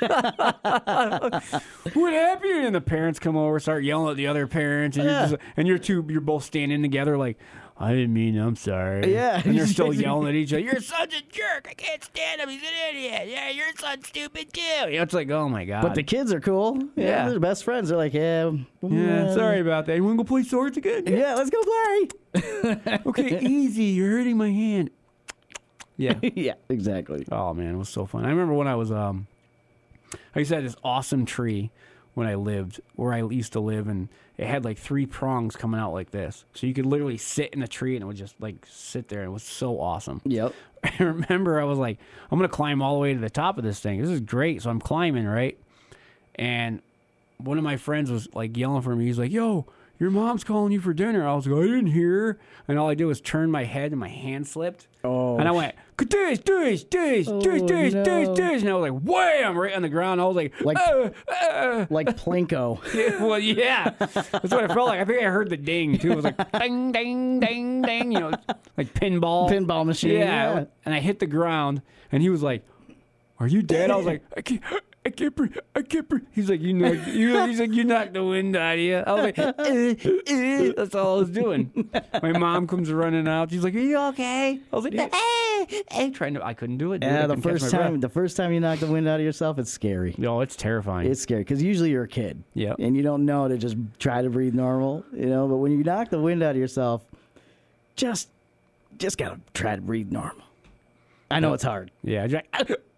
What happened? And the parents come over, start yelling at the other parents, and you're both standing together like, I didn't mean, I'm sorry. Yeah. And they're still yelling at each other. Your son's a jerk. I can't stand him. He's an idiot. Yeah, your son's stupid too. You know, it's like, oh my God. But the kids are cool. Yeah. They're best friends. They're like, yeah. yeah, sorry about that. You want to go play swords again? Yeah, let's go play. Okay, easy. You're hurting my hand. Yeah. Yeah, exactly. Oh man, it was so fun. I remember when I was I used to have this awesome tree when I lived where I used to live, and it had like 3 prongs coming out like this. So you could literally sit in the tree and it would just like sit there. It was so awesome. Yep. I remember I was like, I'm gonna climb all the way to the top of this thing. This is great. So I'm climbing, right? And one of my friends was like yelling for me. He's like, yo, your mom's calling you for dinner. I was like, I didn't hear her. And all I did was turn my head and my hand slipped. Oh. And I went, dish. no. And I was like, wham, right on the ground. I was like Like Plinko. yeah, well, yeah. That's what it felt like. I think I heard the ding, too. It was like, ding, ding, ding, ding, you know, like pinball. Pinball machine. Yeah. And I hit the ground, and he was like, are you dead? I was like, I can't breathe. He's like, he's like, you knocked the wind out of you. I was like, that's all I was doing. My mom comes running out. She's like, are you okay? I was like, I couldn't do it. Dude. Yeah, I the couldn't catch first my time, breath. the first time you knock the wind out of yourself, it's scary. No, it's terrifying. It's scary because usually you're a kid. Yep. And you don't know to just try to breathe normal, you know. But when you knock the wind out of yourself, just gotta try to breathe normal. I know it's hard. Yeah.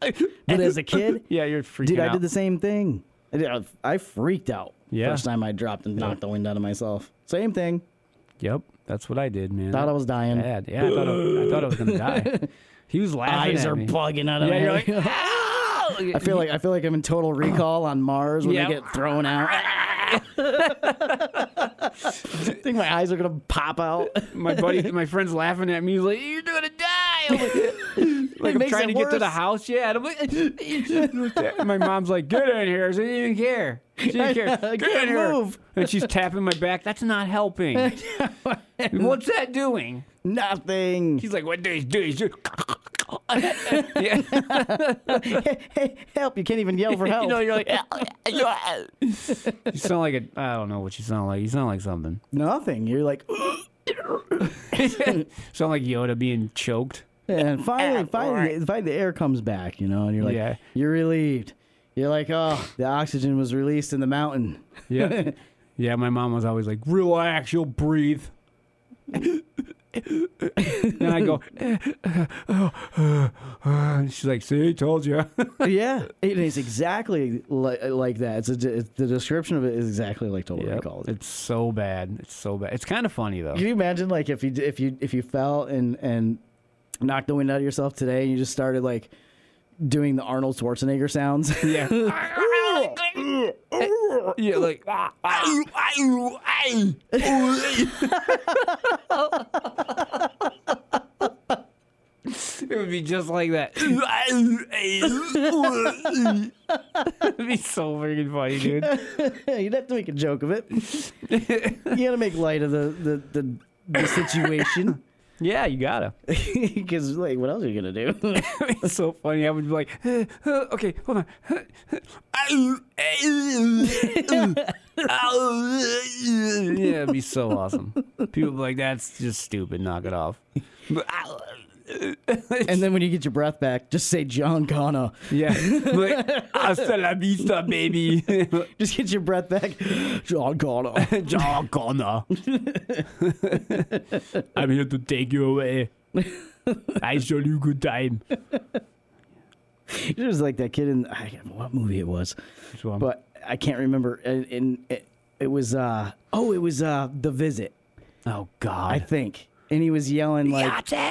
But as a kid, Yeah, you're freaking dude, out. I did the same thing. I freaked out Yeah. first time I dropped and knocked the wind out of myself. Same thing. Yep, that's what I did, man. Thought I was dying. Bad. Yeah, I thought I was gonna die. He was laughing Eyes at are me. bugging out of Yeah, my you're like, head. I feel like I'm in Total Recall on Mars when Yeah. they get thrown out. I think my eyes are gonna pop out. my friend's laughing at me. He's like, "You're gonna die." I'm like I'm makes trying it to get to the worse. house. Yeah, and I'm like, my mom's like, "Get in here." She didn't even care. She didn't care. I Get can't in here. move. And she's tapping my back. That's not helping. What's that doing? Nothing. She's like, "What do you do?" He's just yeah. Hey, help! You can't even yell for help. You know, you're like, you sound like I don't know what you sound like. You sound like something. Nothing. You're like, Sound like Yoda being choked. and finally, the air comes back, you know, and you're like, Yeah. you're relieved. You're like, oh, the oxygen was released in the mountain. Yeah. Yeah, my mom was always like, relax, you'll breathe. Then I go, and she's like, see, told you. Yeah, it is exactly like that. It's the description of it is exactly like Total Recall. It's so bad. It's so bad. It's kind of funny though. Can you imagine, like, if you fell and knocked the wind out of yourself today, and you just started like doing the Arnold Schwarzenegger sounds? Yeah. Yeah, like it would be just like that. It'd be so freaking funny, dude. You'd have to make a joke of it. You gotta make light of the situation. Yeah, you gotta. Because, like, what else are you gonna do? It's so funny. I would be like, okay, hold on. Yeah, it'd be so awesome. People would be like, that's just stupid. Knock it off. And then when you get your breath back, just say John Connor. Yeah. Like, hasta la vista, baby. Just get your breath back. John Connor. John Connor. I'm here to take you away. I show you a good time. It was like that kid in, I forget what movie it was, Which one? but I can't remember. And it was The Visit, Oh, God. I think. And he was yelling like,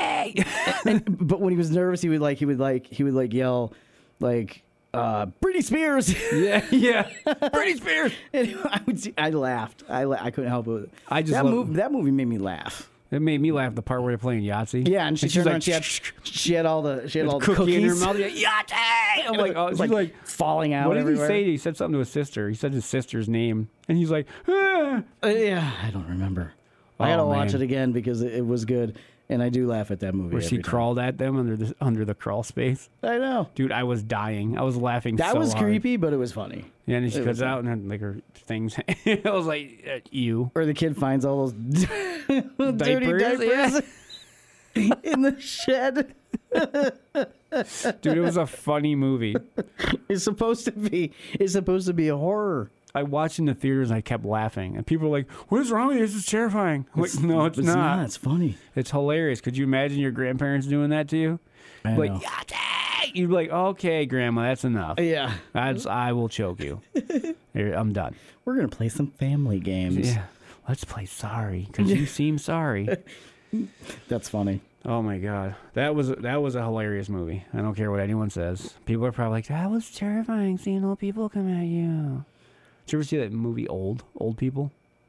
but when he was nervous, he would yell like, Britney Spears. Yeah. Britney Spears. And I laughed. I couldn't help it. I just love- that movie made me laugh. It made me laugh, the part where they're playing Yahtzee. Yeah, and she she's turned like, around. She had all the cookie cookies in her mouth. Like, Yahtzee! I'm like, oh, It's she's like, falling out what did everywhere. he say? He said something to his sister. He said his sister's name. And he's like, ah. Yeah, I don't remember. I gotta watch man. it again because it was good, and I do laugh at that movie. Where she every time. crawled at them under the crawl space. I know. Dude, I was dying. I was laughing That so was hard. creepy, but it was funny. Yeah, and then she It comes was out and then, like, her things. I was like, you. Or the kid finds all those dirty Diapers, diapers in the shed. Dude, it was a funny movie. It's supposed to be a horror. I watched in the theaters and I kept laughing. And people were like, what is wrong with you? This is terrifying. I'm like, no, it's not. It's funny. It's hilarious. Could you imagine your grandparents doing that to you? I Like, know. Yahtzee! You'd be like, okay, Grandma, that's enough. Yeah, I will choke you. Here, I'm done. we're gonna play some family games. Yeah. Let's play sorry, because you seem sorry. That's funny. Oh my god, that was a hilarious movie. I don't care what anyone says. People are probably like, that was terrifying seeing old people come at you. Did you ever see that movie Old People?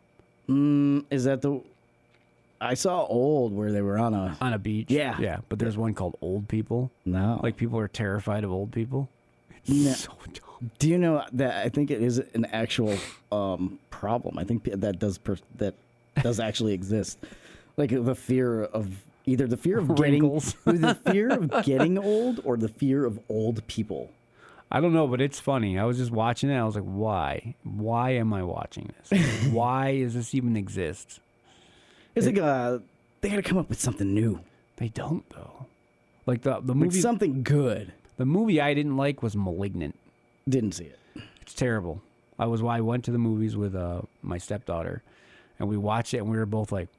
Is that the? I saw Old where they were on a beach? Yeah. Yeah, but there's one called Old People. no. Like, people are terrified of old people. It's No. so dumb. Do you know that I think it is an actual problem? I think that does actually exist. Like the fear of either the fear of Wrinkles. the fear of getting old or the fear of old people. I don't know, but it's funny. I was just watching it. I was like, why? Why am I watching this? Why does this even exist? It's like they got to come up with something new, They don't, though. Like, the like movie something good. the movie I didn't like was Malignant. Didn't see it. It's terrible. I went to the movies with my stepdaughter, and we watched it, and we were both like,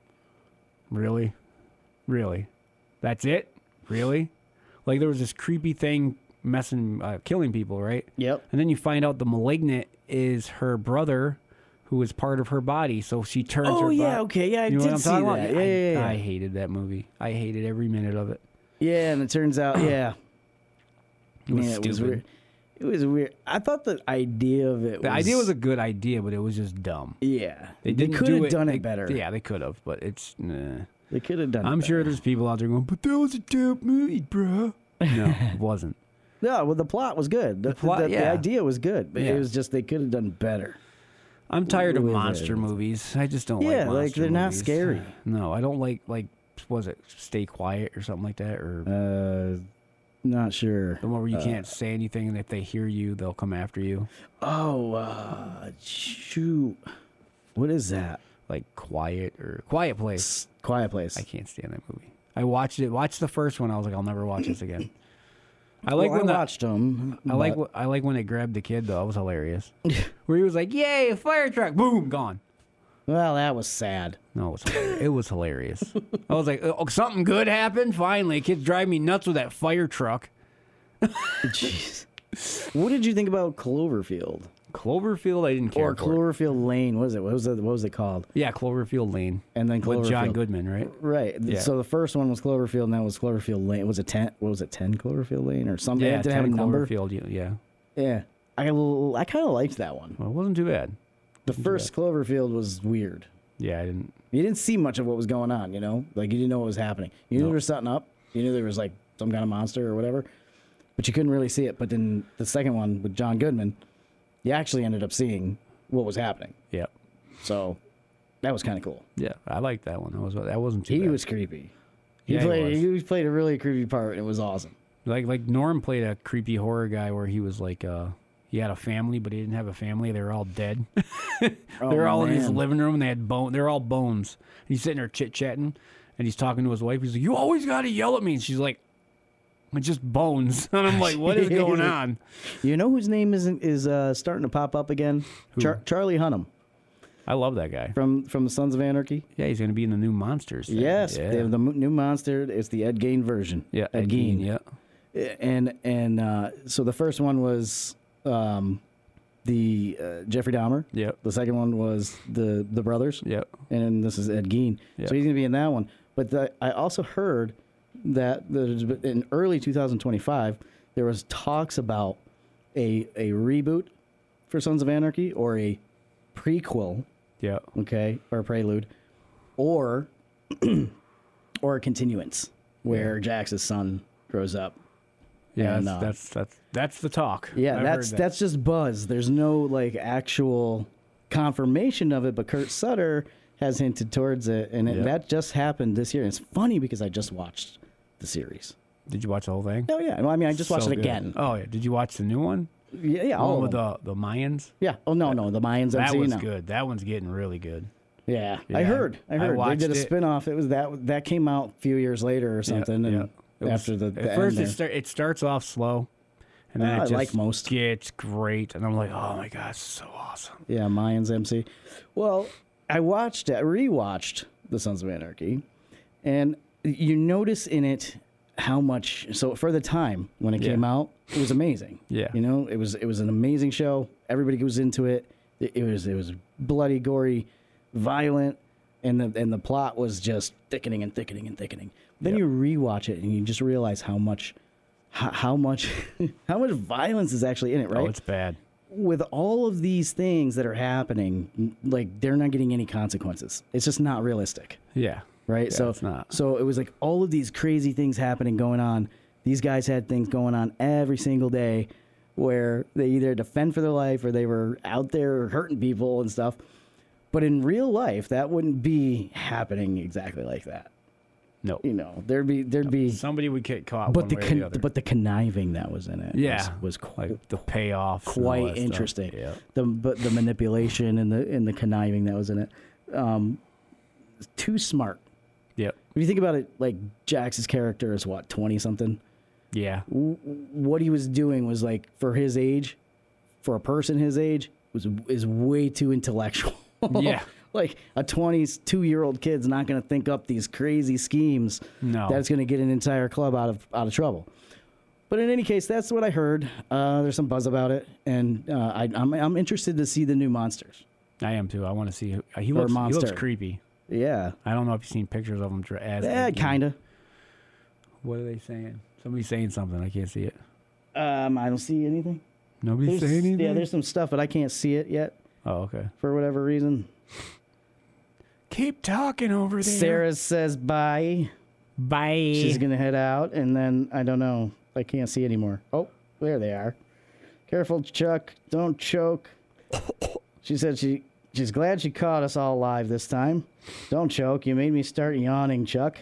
really? That's it? Really? Like, there was this creepy thing killing people, right? Yep. And then you find out the malignant is her brother, who is part of her body. So she turns. Oh her yeah, body. okay, yeah, I You know what did I'm see talking that. about? Yeah. I hated that movie. I hated every minute of it. Yeah, and it turns out, yeah, It was man, it was stupid. weird. It was weird. I thought the idea of it. The idea was a good idea, but it was just dumb. yeah. They could do have done they- it better. Yeah, they could have, but it's. Nah. They could have done. I'm it sure better. there's people out there going, but that was a dope movie, bro. No, it wasn't. Yeah, well, the plot was good. The plot, the idea was good, but Yeah. it was just they could have done better. I'm tired of With monster it. movies. I just don't Yeah, like like, monster they're not movies. scary. No, I don't like was it Stay Quiet or something like that, or Not sure. the one where you can't say anything, and if they hear you, they'll come after you. Oh, shoot. What is that? Like Quiet Place. Quiet Place. I can't stand that movie. I watched the first one. I was like, I'll never watch this again. I like Well, when I the- watched them. I like when they grabbed the kid though. It was hilarious. Where he was like, "Yay, a fire truck!" Boom, gone. Well, that was sad. No, it was hilarious. It was hilarious. I was like, oh, something good happened. Finally, kids drive me nuts with that fire truck. Jeez. What did you think about Cloverfield? Cloverfield, I didn't care Or for. Cloverfield Lane? What was it? What was it called? Yeah, Cloverfield Lane. And then With John Cloverfield. Goodman, right? Right. Yeah. So the first one was Cloverfield, and that was Cloverfield Lane. Was it 10? What was it? 10 Cloverfield Lane or something? Yeah, Did it have a 10 number? Cloverfield. Yeah. Yeah. I kind of liked that one. Well, it wasn't too bad. The first Cloverfield was weird. Yeah, I didn't. You didn't see much of what was going on, you know? Like, you didn't know what was happening. You knew No. there was something up. You knew there was, like, some kind of monster or whatever. But you couldn't really see it. But then the second one with John Goodman, you actually ended up seeing what was happening. Yeah. So that was kind of cool. Yeah, I liked that one. That wasn't too He bad. was creepy. Yeah, he Played a really creepy part, and it was awesome. Like Norm played a creepy horror guy where he was like he had a family, but he didn't have a family. They were all dead. They're all in his man. living room, and they had they're all bones. And he's sitting there chit chatting, and he's talking to his wife. He's like, "You always got to yell at me," and she's like, "It's just bones." And I'm like, "What is going on?" You know whose name is starting to pop up again? Charlie Hunnam I love that guy. from the Sons of Anarchy. Yeah, he's going to be in the new Monsters thing. Yes, yeah. they have the new monster. It's the Ed Gein version. Yeah, Ed Gein. Yeah, And so the first one was the Jeffrey Dahmer. Yep. The second one was the brothers. Yep. And then this is Ed Gein. Yep. So he's going to be in that one. But I also heard that in early 2025 there was talks about a reboot for Sons of Anarchy or a prequel, yeah. okay, or a prelude, or or a continuance where Jax's son grows up. Yeah, And, that's the talk. Yeah, I've that's heard that. that's just buzz. There's no like actual confirmation of it, but Kurt Sutter has hinted towards it, and Yeah. that just happened this year. And it's funny because I just watched the series. Did you watch the whole thing? Oh yeah, well, I mean I just watched So it good. again. Oh yeah. Did you watch the new one? Yeah, The all one of with them. the Mayans. Yeah. Oh no, the Mayans. That MC was now. good. That one's getting really good. Yeah, Yeah, I heard. I They watched did a it. spin-off. It was that came out a few years later or something. Yeah, and yeah. It was- after the at first it starts off slow, and then Oh, it I just like most. gets great, and I'm like, oh my god, it's so awesome. Yeah, Mayans MC. Well, I rewatched The Sons of Anarchy, and you notice in it how much. So for the time when it Yeah. came out, it was amazing. Yeah. you know, it was an amazing show. Everybody was into it. It was bloody, gory, violent, and the plot was just thickening and thickening and thickening. Then Yep. you rewatch it and you just realize how much how much violence is actually in it, right? Oh, it's bad. With all of these things that are happening, like they're not getting any consequences. It's just not realistic, Yeah. right? Yeah, so it's not. So it was like all of these crazy things happening, going on. These guys had things going on every single day where they either had to fend for their life or they were out there hurting people and stuff. But in real life, that wouldn't be happening exactly like that. No. You know, there'd be Somebody would get caught but one the way or the other. but the conniving that was in it yeah, was quite like the payoffs, quite interesting. Yeah. The manipulation and the conniving that was in it. Too smart. Yep. If you think about it, like Jax's character is what, 20 something. Yeah. What he was doing was like for his age, for a person his age, is way too intellectual. Yeah. Like a 22-year-old kid's not going to think up these crazy schemes No. that's going to get an entire club out of trouble. But in any case, that's what I heard. There's some buzz about it, and I'm interested to see the new monsters. I am too. I want to see. He looks creepy. Yeah. I don't know if you've seen pictures of him as. Yeah, kind of. What are they saying? Somebody's saying something. I can't see it. I don't see anything. Nobody's saying anything? Yeah, there's some stuff, but I can't see it yet. Oh, okay. For whatever reason. Keep talking over there. Sarah says bye. Bye. She's going to head out, and then, I don't know. I can't see anymore. Oh, there they are. Careful, Chuck. Don't choke. She said she's glad she caught us all live this time. Don't choke. You made me start yawning, Chuck.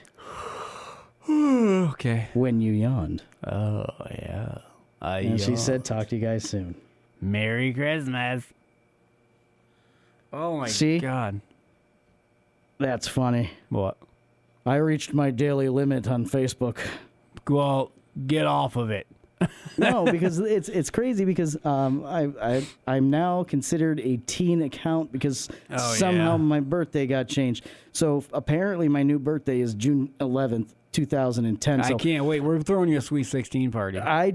Okay. When you yawned. Oh, yeah. And she said, talk to you guys soon. Merry Christmas. Oh, my God. That's funny. What? I reached my daily limit on Facebook. Well, get off of it. No, because it's crazy because I'm now considered a teen account because somehow my birthday got changed. So apparently my new birthday is June 11th, 2010. I can't wait. We're throwing you a Sweet 16 party. I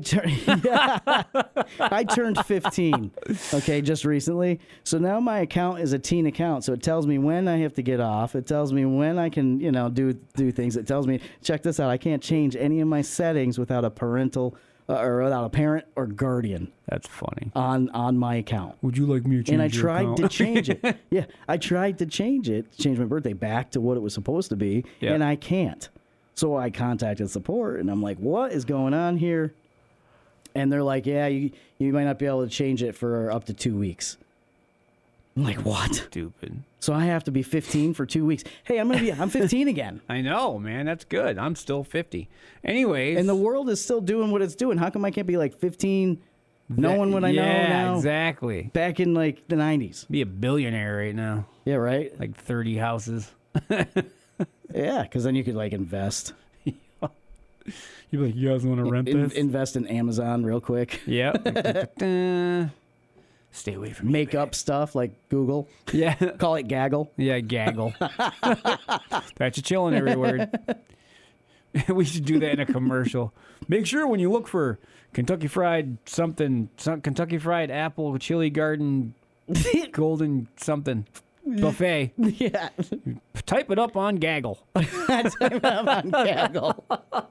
turned 15, okay, just recently. So now my account is a teen account. So it tells me when I have to get off. It tells me when I can, do things. It tells me, check this out, I can't change any of my settings without a parental or without a parent or guardian. That's funny. On my account. Would you like me to change And I your tried account? to change it. Yeah, I tried to change my birthday back to what it was supposed to be, and I can't. So I contacted support, and I'm like, what is going on here? And they're like, yeah, you might not be able to change it for up to 2 weeks. I'm like, what? Stupid. So I have to be 15 for 2 weeks. Hey, I'm 15 again. I know, man. That's good. I'm still 50. Anyways. And the world is still doing what it's doing. How come I can't be like 15, knowing what I know now? Yeah, exactly. Back in like the 90s. Be a billionaire right now. Yeah, right? Like 30 houses. Yeah, because then you could like invest. You'd be like, you guys want to rent this? Invest in Amazon real quick. Yeah. Stay away from Make up stuff like Google. Yeah. Call it Gaggle. Yeah, gaggle. That's a chilling every word. We should do that in a commercial. Make sure when you look for Kentucky Fried something, Kentucky Fried Apple Chili Garden Golden something buffet. Yeah. Type it up on Gaggle. Type it up on Gaggle.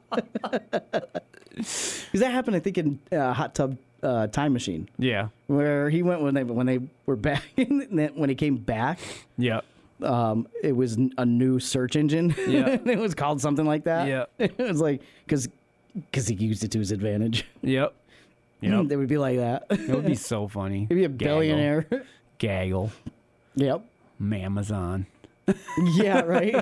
Because that happened, I think, in Hot Tub Time Machine. Yeah. Where he went when they were back, when he came back. Yeah. It was a new search engine. Yeah. It was called something like that. Yeah. It was like, because he used it to his advantage. Yep. They would be like that. It would be so funny. He'd be a billionaire. Gaggle. Yep. Mamazon. Yeah, right?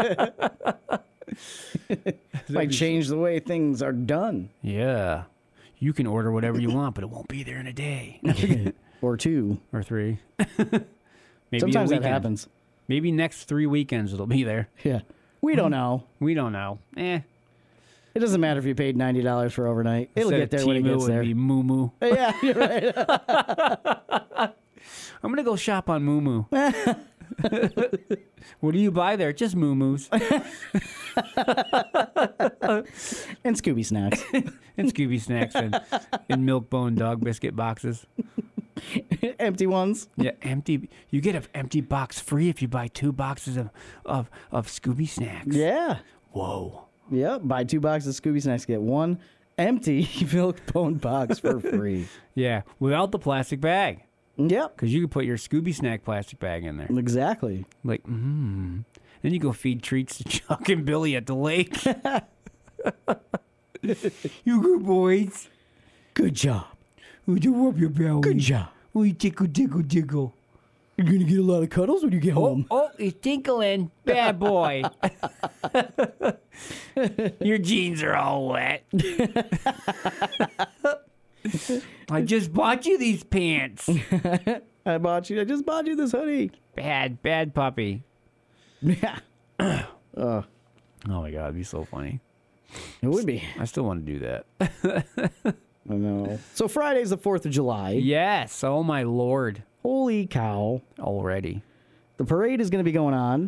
Might change the way things are done. Yeah. You can order whatever you want, but it won't be there in a day. Or 2. Or 3. Maybe sometimes that happens. Maybe next 3 weekends it'll be there. Yeah. We don't know. We don't know. It doesn't matter if you paid $90 for overnight. It'll Instead get there when it gets there. It'd be Moo Moo. Yeah, you're right. I'm going to go shop on Moo Moo. What do you buy there? Just Moo Moos. And Scooby Snacks. And Scooby Snacks and Milk Bone dog biscuit boxes. Empty ones. Yeah, empty. You get an empty box free if you buy 2 boxes of Scooby Snacks. Yeah. Whoa. Yeah, buy 2 boxes of Scooby Snacks, get 1 empty Milk Bone box for free. Yeah, without the plastic bag. Yep. Because you can put your Scooby Snack plastic bag in there. Exactly. Like, Then you go feed treats to Chuck and Billy at the lake. You good boys. Good job. Would you rub your belly? Good job. Oh, you tickle, tickle, tickle. You're going to get a lot of cuddles when you get home. Oh, he's tinkling. Bad boy. Your jeans are all wet. I just bought you these pants. I just bought you this hoodie. Bad puppy. Yeah. Oh my God, it'd be so funny. It would be. I still want to do that. I know. So Friday's the 4th of July. Yes. Oh my Lord. Holy cow. Already. The parade is going to be going on.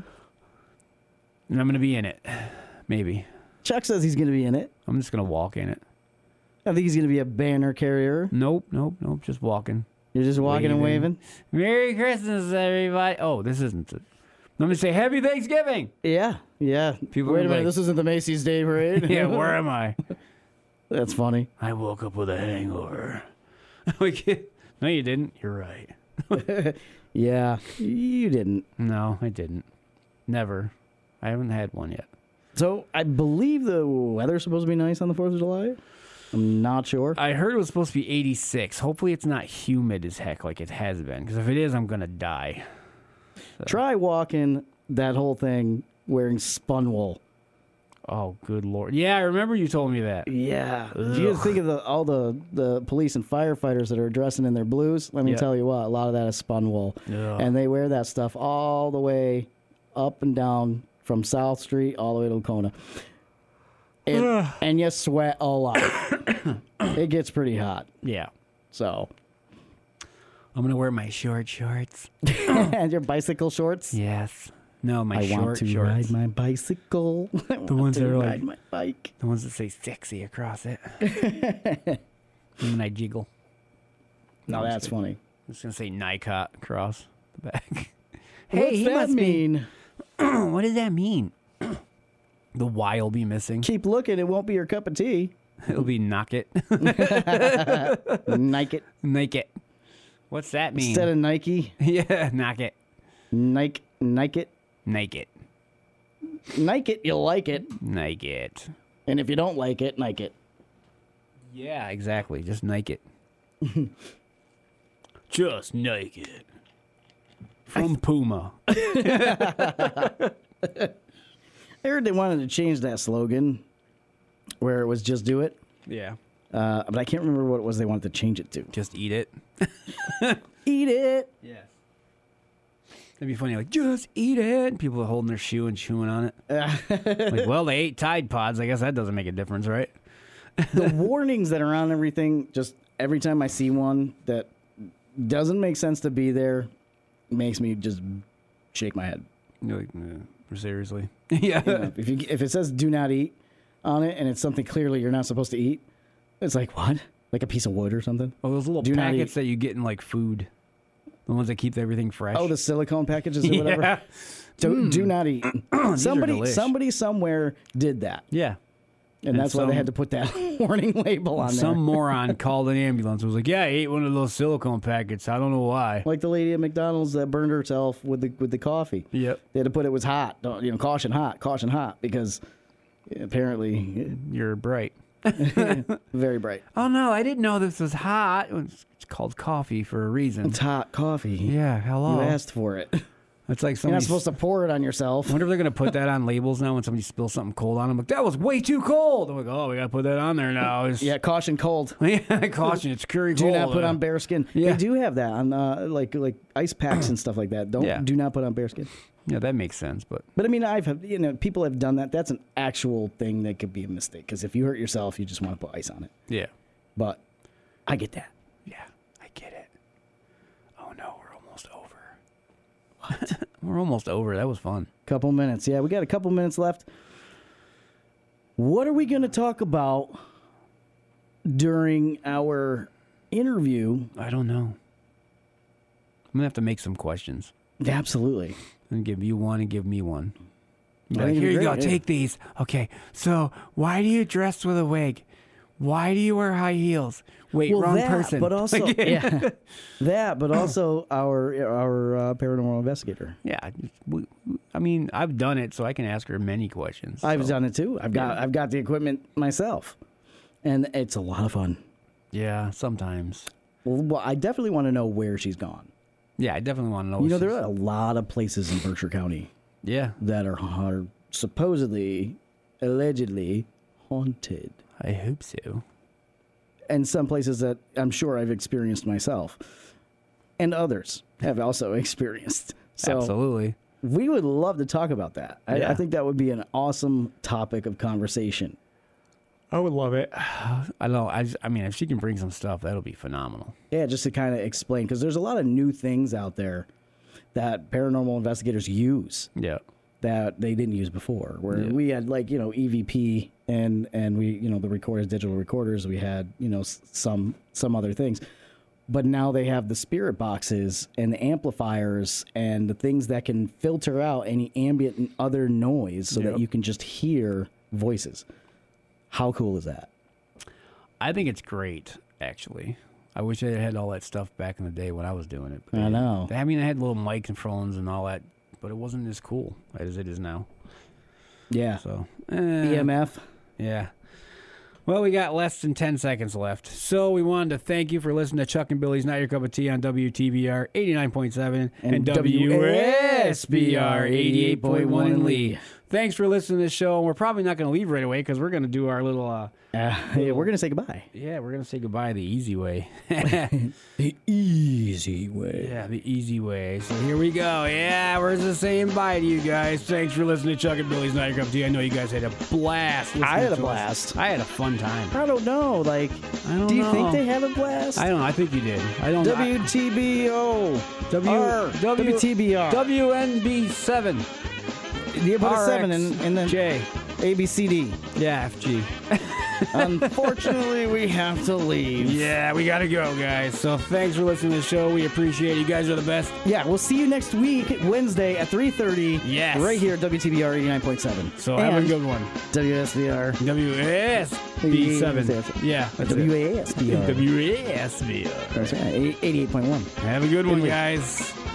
And I'm going to be in it. Maybe. Chuck says he's going to be in it. I'm just going to walk in it. I think he's going to be a banner carrier. Nope. Just walking. You're just walking and waving? Merry Christmas, everybody. Oh, this isn't it. Let me say Happy Thanksgiving. Yeah. People Wait are a minute, like- this isn't the Macy's Day Parade? Yeah, where am I? That's funny. I woke up with a hangover. No, you didn't. You're right. Yeah, you didn't. No, I didn't. Never. I haven't had one yet. So I believe the weather's supposed to be nice on the 4th of July. I'm not sure. I heard it was supposed to be 86. Hopefully it's not humid as heck like it has been. Because if it is, I'm going to die. Try walking that whole thing wearing spun wool. Oh, good Lord. Yeah, I remember you told me that. Yeah. You guys think of all the police and firefighters that are dressing in their blues? Let me tell you what, a lot of that is spun wool. Ugh. And they wear that stuff all the way up and down from South Street all the way to Lacona. And you sweat a lot. It gets pretty hot. Yeah. So. I'm going to wear my shorts. And your bicycle shorts? Yes. No, my I short want to shorts. ride my bicycle. The ones that are ride like my bike. the ones that say sexy across it. And then I jiggle. No, that's funny. I'm just gonna say Nikot across the back. What's he that must be- mean? What does that mean? The Y will be missing. Keep looking. It won't be your cup of tea. It'll be knock it. Nike it. Nike it. What's that mean? Instead of Nike, Yeah, knock it. Nike it. Naked. Nike it, you'll like it. Naked. And if you don't like it, Nike it. Yeah, exactly. Just naked. Just naked. From Puma. I heard they wanted to change that slogan where it was just do it. Yeah. But I can't remember what it was they wanted to change it to. Just eat it. Eat it. Yes. That'd be funny, like, just eat it. And people are holding their shoe and chewing on it. Like, well, they ate Tide Pods. I guess that doesn't make a difference, right? The warnings that are on everything, just every time I see one that doesn't make sense to be there, makes me just shake my head. You're like, seriously? Yeah. You know, if it says do not eat on it and it's something clearly you're not supposed to eat, it's like, what? Like a piece of wood or something? Oh, those little Do not packets eat. that you get in, like, food. The ones that keep everything fresh. Oh, the silicone packages or whatever? Yeah. Do not eat. somebody delish. somewhere did that. Yeah. And that's why they had to put that warning label on Some there. moron called an ambulance and was like, yeah, I ate one of those silicone packets. I don't know why. Like the lady at McDonald's that burned herself with the coffee. Yep. They had to put it was hot. Caution hot, because apparently You're bright. very bright. Oh, no, I didn't know this was hot. It's called coffee for a reason. It's hot coffee. Yeah, hello. You asked for it. It's like You're not somebody. supposed to pour it on yourself. I wonder if they're going to put that on labels now when somebody spills something cold on them. Like, that was way too cold. I'm like, oh, we got to put that on there now. It's, Yeah, caution cold. yeah, caution, it's curry Do cold. not put on bearskin. Yeah. They do have that on like ice packs and stuff like that. Do not put on bearskin. Yeah, that makes sense, but But I mean, people have done that. That's an actual thing that could be a mistake. Because if you hurt yourself, you just want to put ice on it. yeah. But I get that. Yeah, I get it. Oh, no, we're almost over. What? We're almost over. That was fun. Couple minutes. Yeah, we got a couple minutes left. What are we going to talk about during our interview? I don't know. I'm going to have to make some questions Absolutely. and give you one and give me one. I Like, think it'd here be you go. great, yeah. Take these. Okay, so why do you dress with a wig? Why do you wear high heels? Wait, wrong that, person. but also that, but also our paranormal investigator. Yeah, I mean, I've done it, so I can ask her many questions. I've so. done it too. I've got the equipment myself, and it's a lot of fun. Yeah, sometimes. Well, I definitely want to know where she's gone. Yeah, I definitely want to know. You know, what there she's- are a lot of places in Berkshire County Yeah, that are supposedly, allegedly haunted. I hope so. And some places that I'm sure I've experienced myself, and others have also experienced. So Absolutely. we would love to talk about that. Yeah. I think that would be an awesome topic of conversation. I would love it. I know. I mean, if she can bring some stuff, that'll be phenomenal. Yeah, just to kind of explain, because there's a lot of new things out there that paranormal investigators use. Yeah. that they didn't use before. Where we had EVP and we the recorders, digital recorders. We had some other things. But now they have the spirit boxes and the amplifiers and the things that can filter out any ambient and other noise so that you can just hear voices. How cool is that? I think it's great, actually. I wish I had all that stuff back in the day when I was doing it. I know. I mean, I had little mic and phones and all that, but it wasn't as cool as it is now. Yeah. So EMF. Yeah. Well, we got less than 10 seconds left. So we wanted to thank you for listening to Chuck and Billy's Not Your Cup of Tea on WTBR 89.7 and WSBR 88.1 in Lee. Thanks for listening to this show. And we're probably not going to leave right away because we're going to do our little... we're going to say goodbye. Yeah, we're going to say goodbye the easy way. The easy way. Yeah, the easy way. So here we go. Yeah, we're just saying bye to you guys. Thanks for listening to Chuck and Billy's Not Your Cup of Tea. I know you guys had a blast. I had a blast. I had a fun time. I don't know. Do you think they had a blast? I don't know. I think you did. I don't know. WTBO. WTBR. WNB7. You put a 7 and then J. ABCD. Yeah, FG. Unfortunately, we have to leave. Yeah, we got to go, guys. So thanks for listening to the show. We appreciate it. You guys are the best. Yeah, we'll see you next week, Wednesday at 3:30. Yes. Right here at WTBR 89.7. So have a good one. WSBR. WSB7. Yeah. WASBR. WASBR. That's right. 88.1. Have a good one, guys.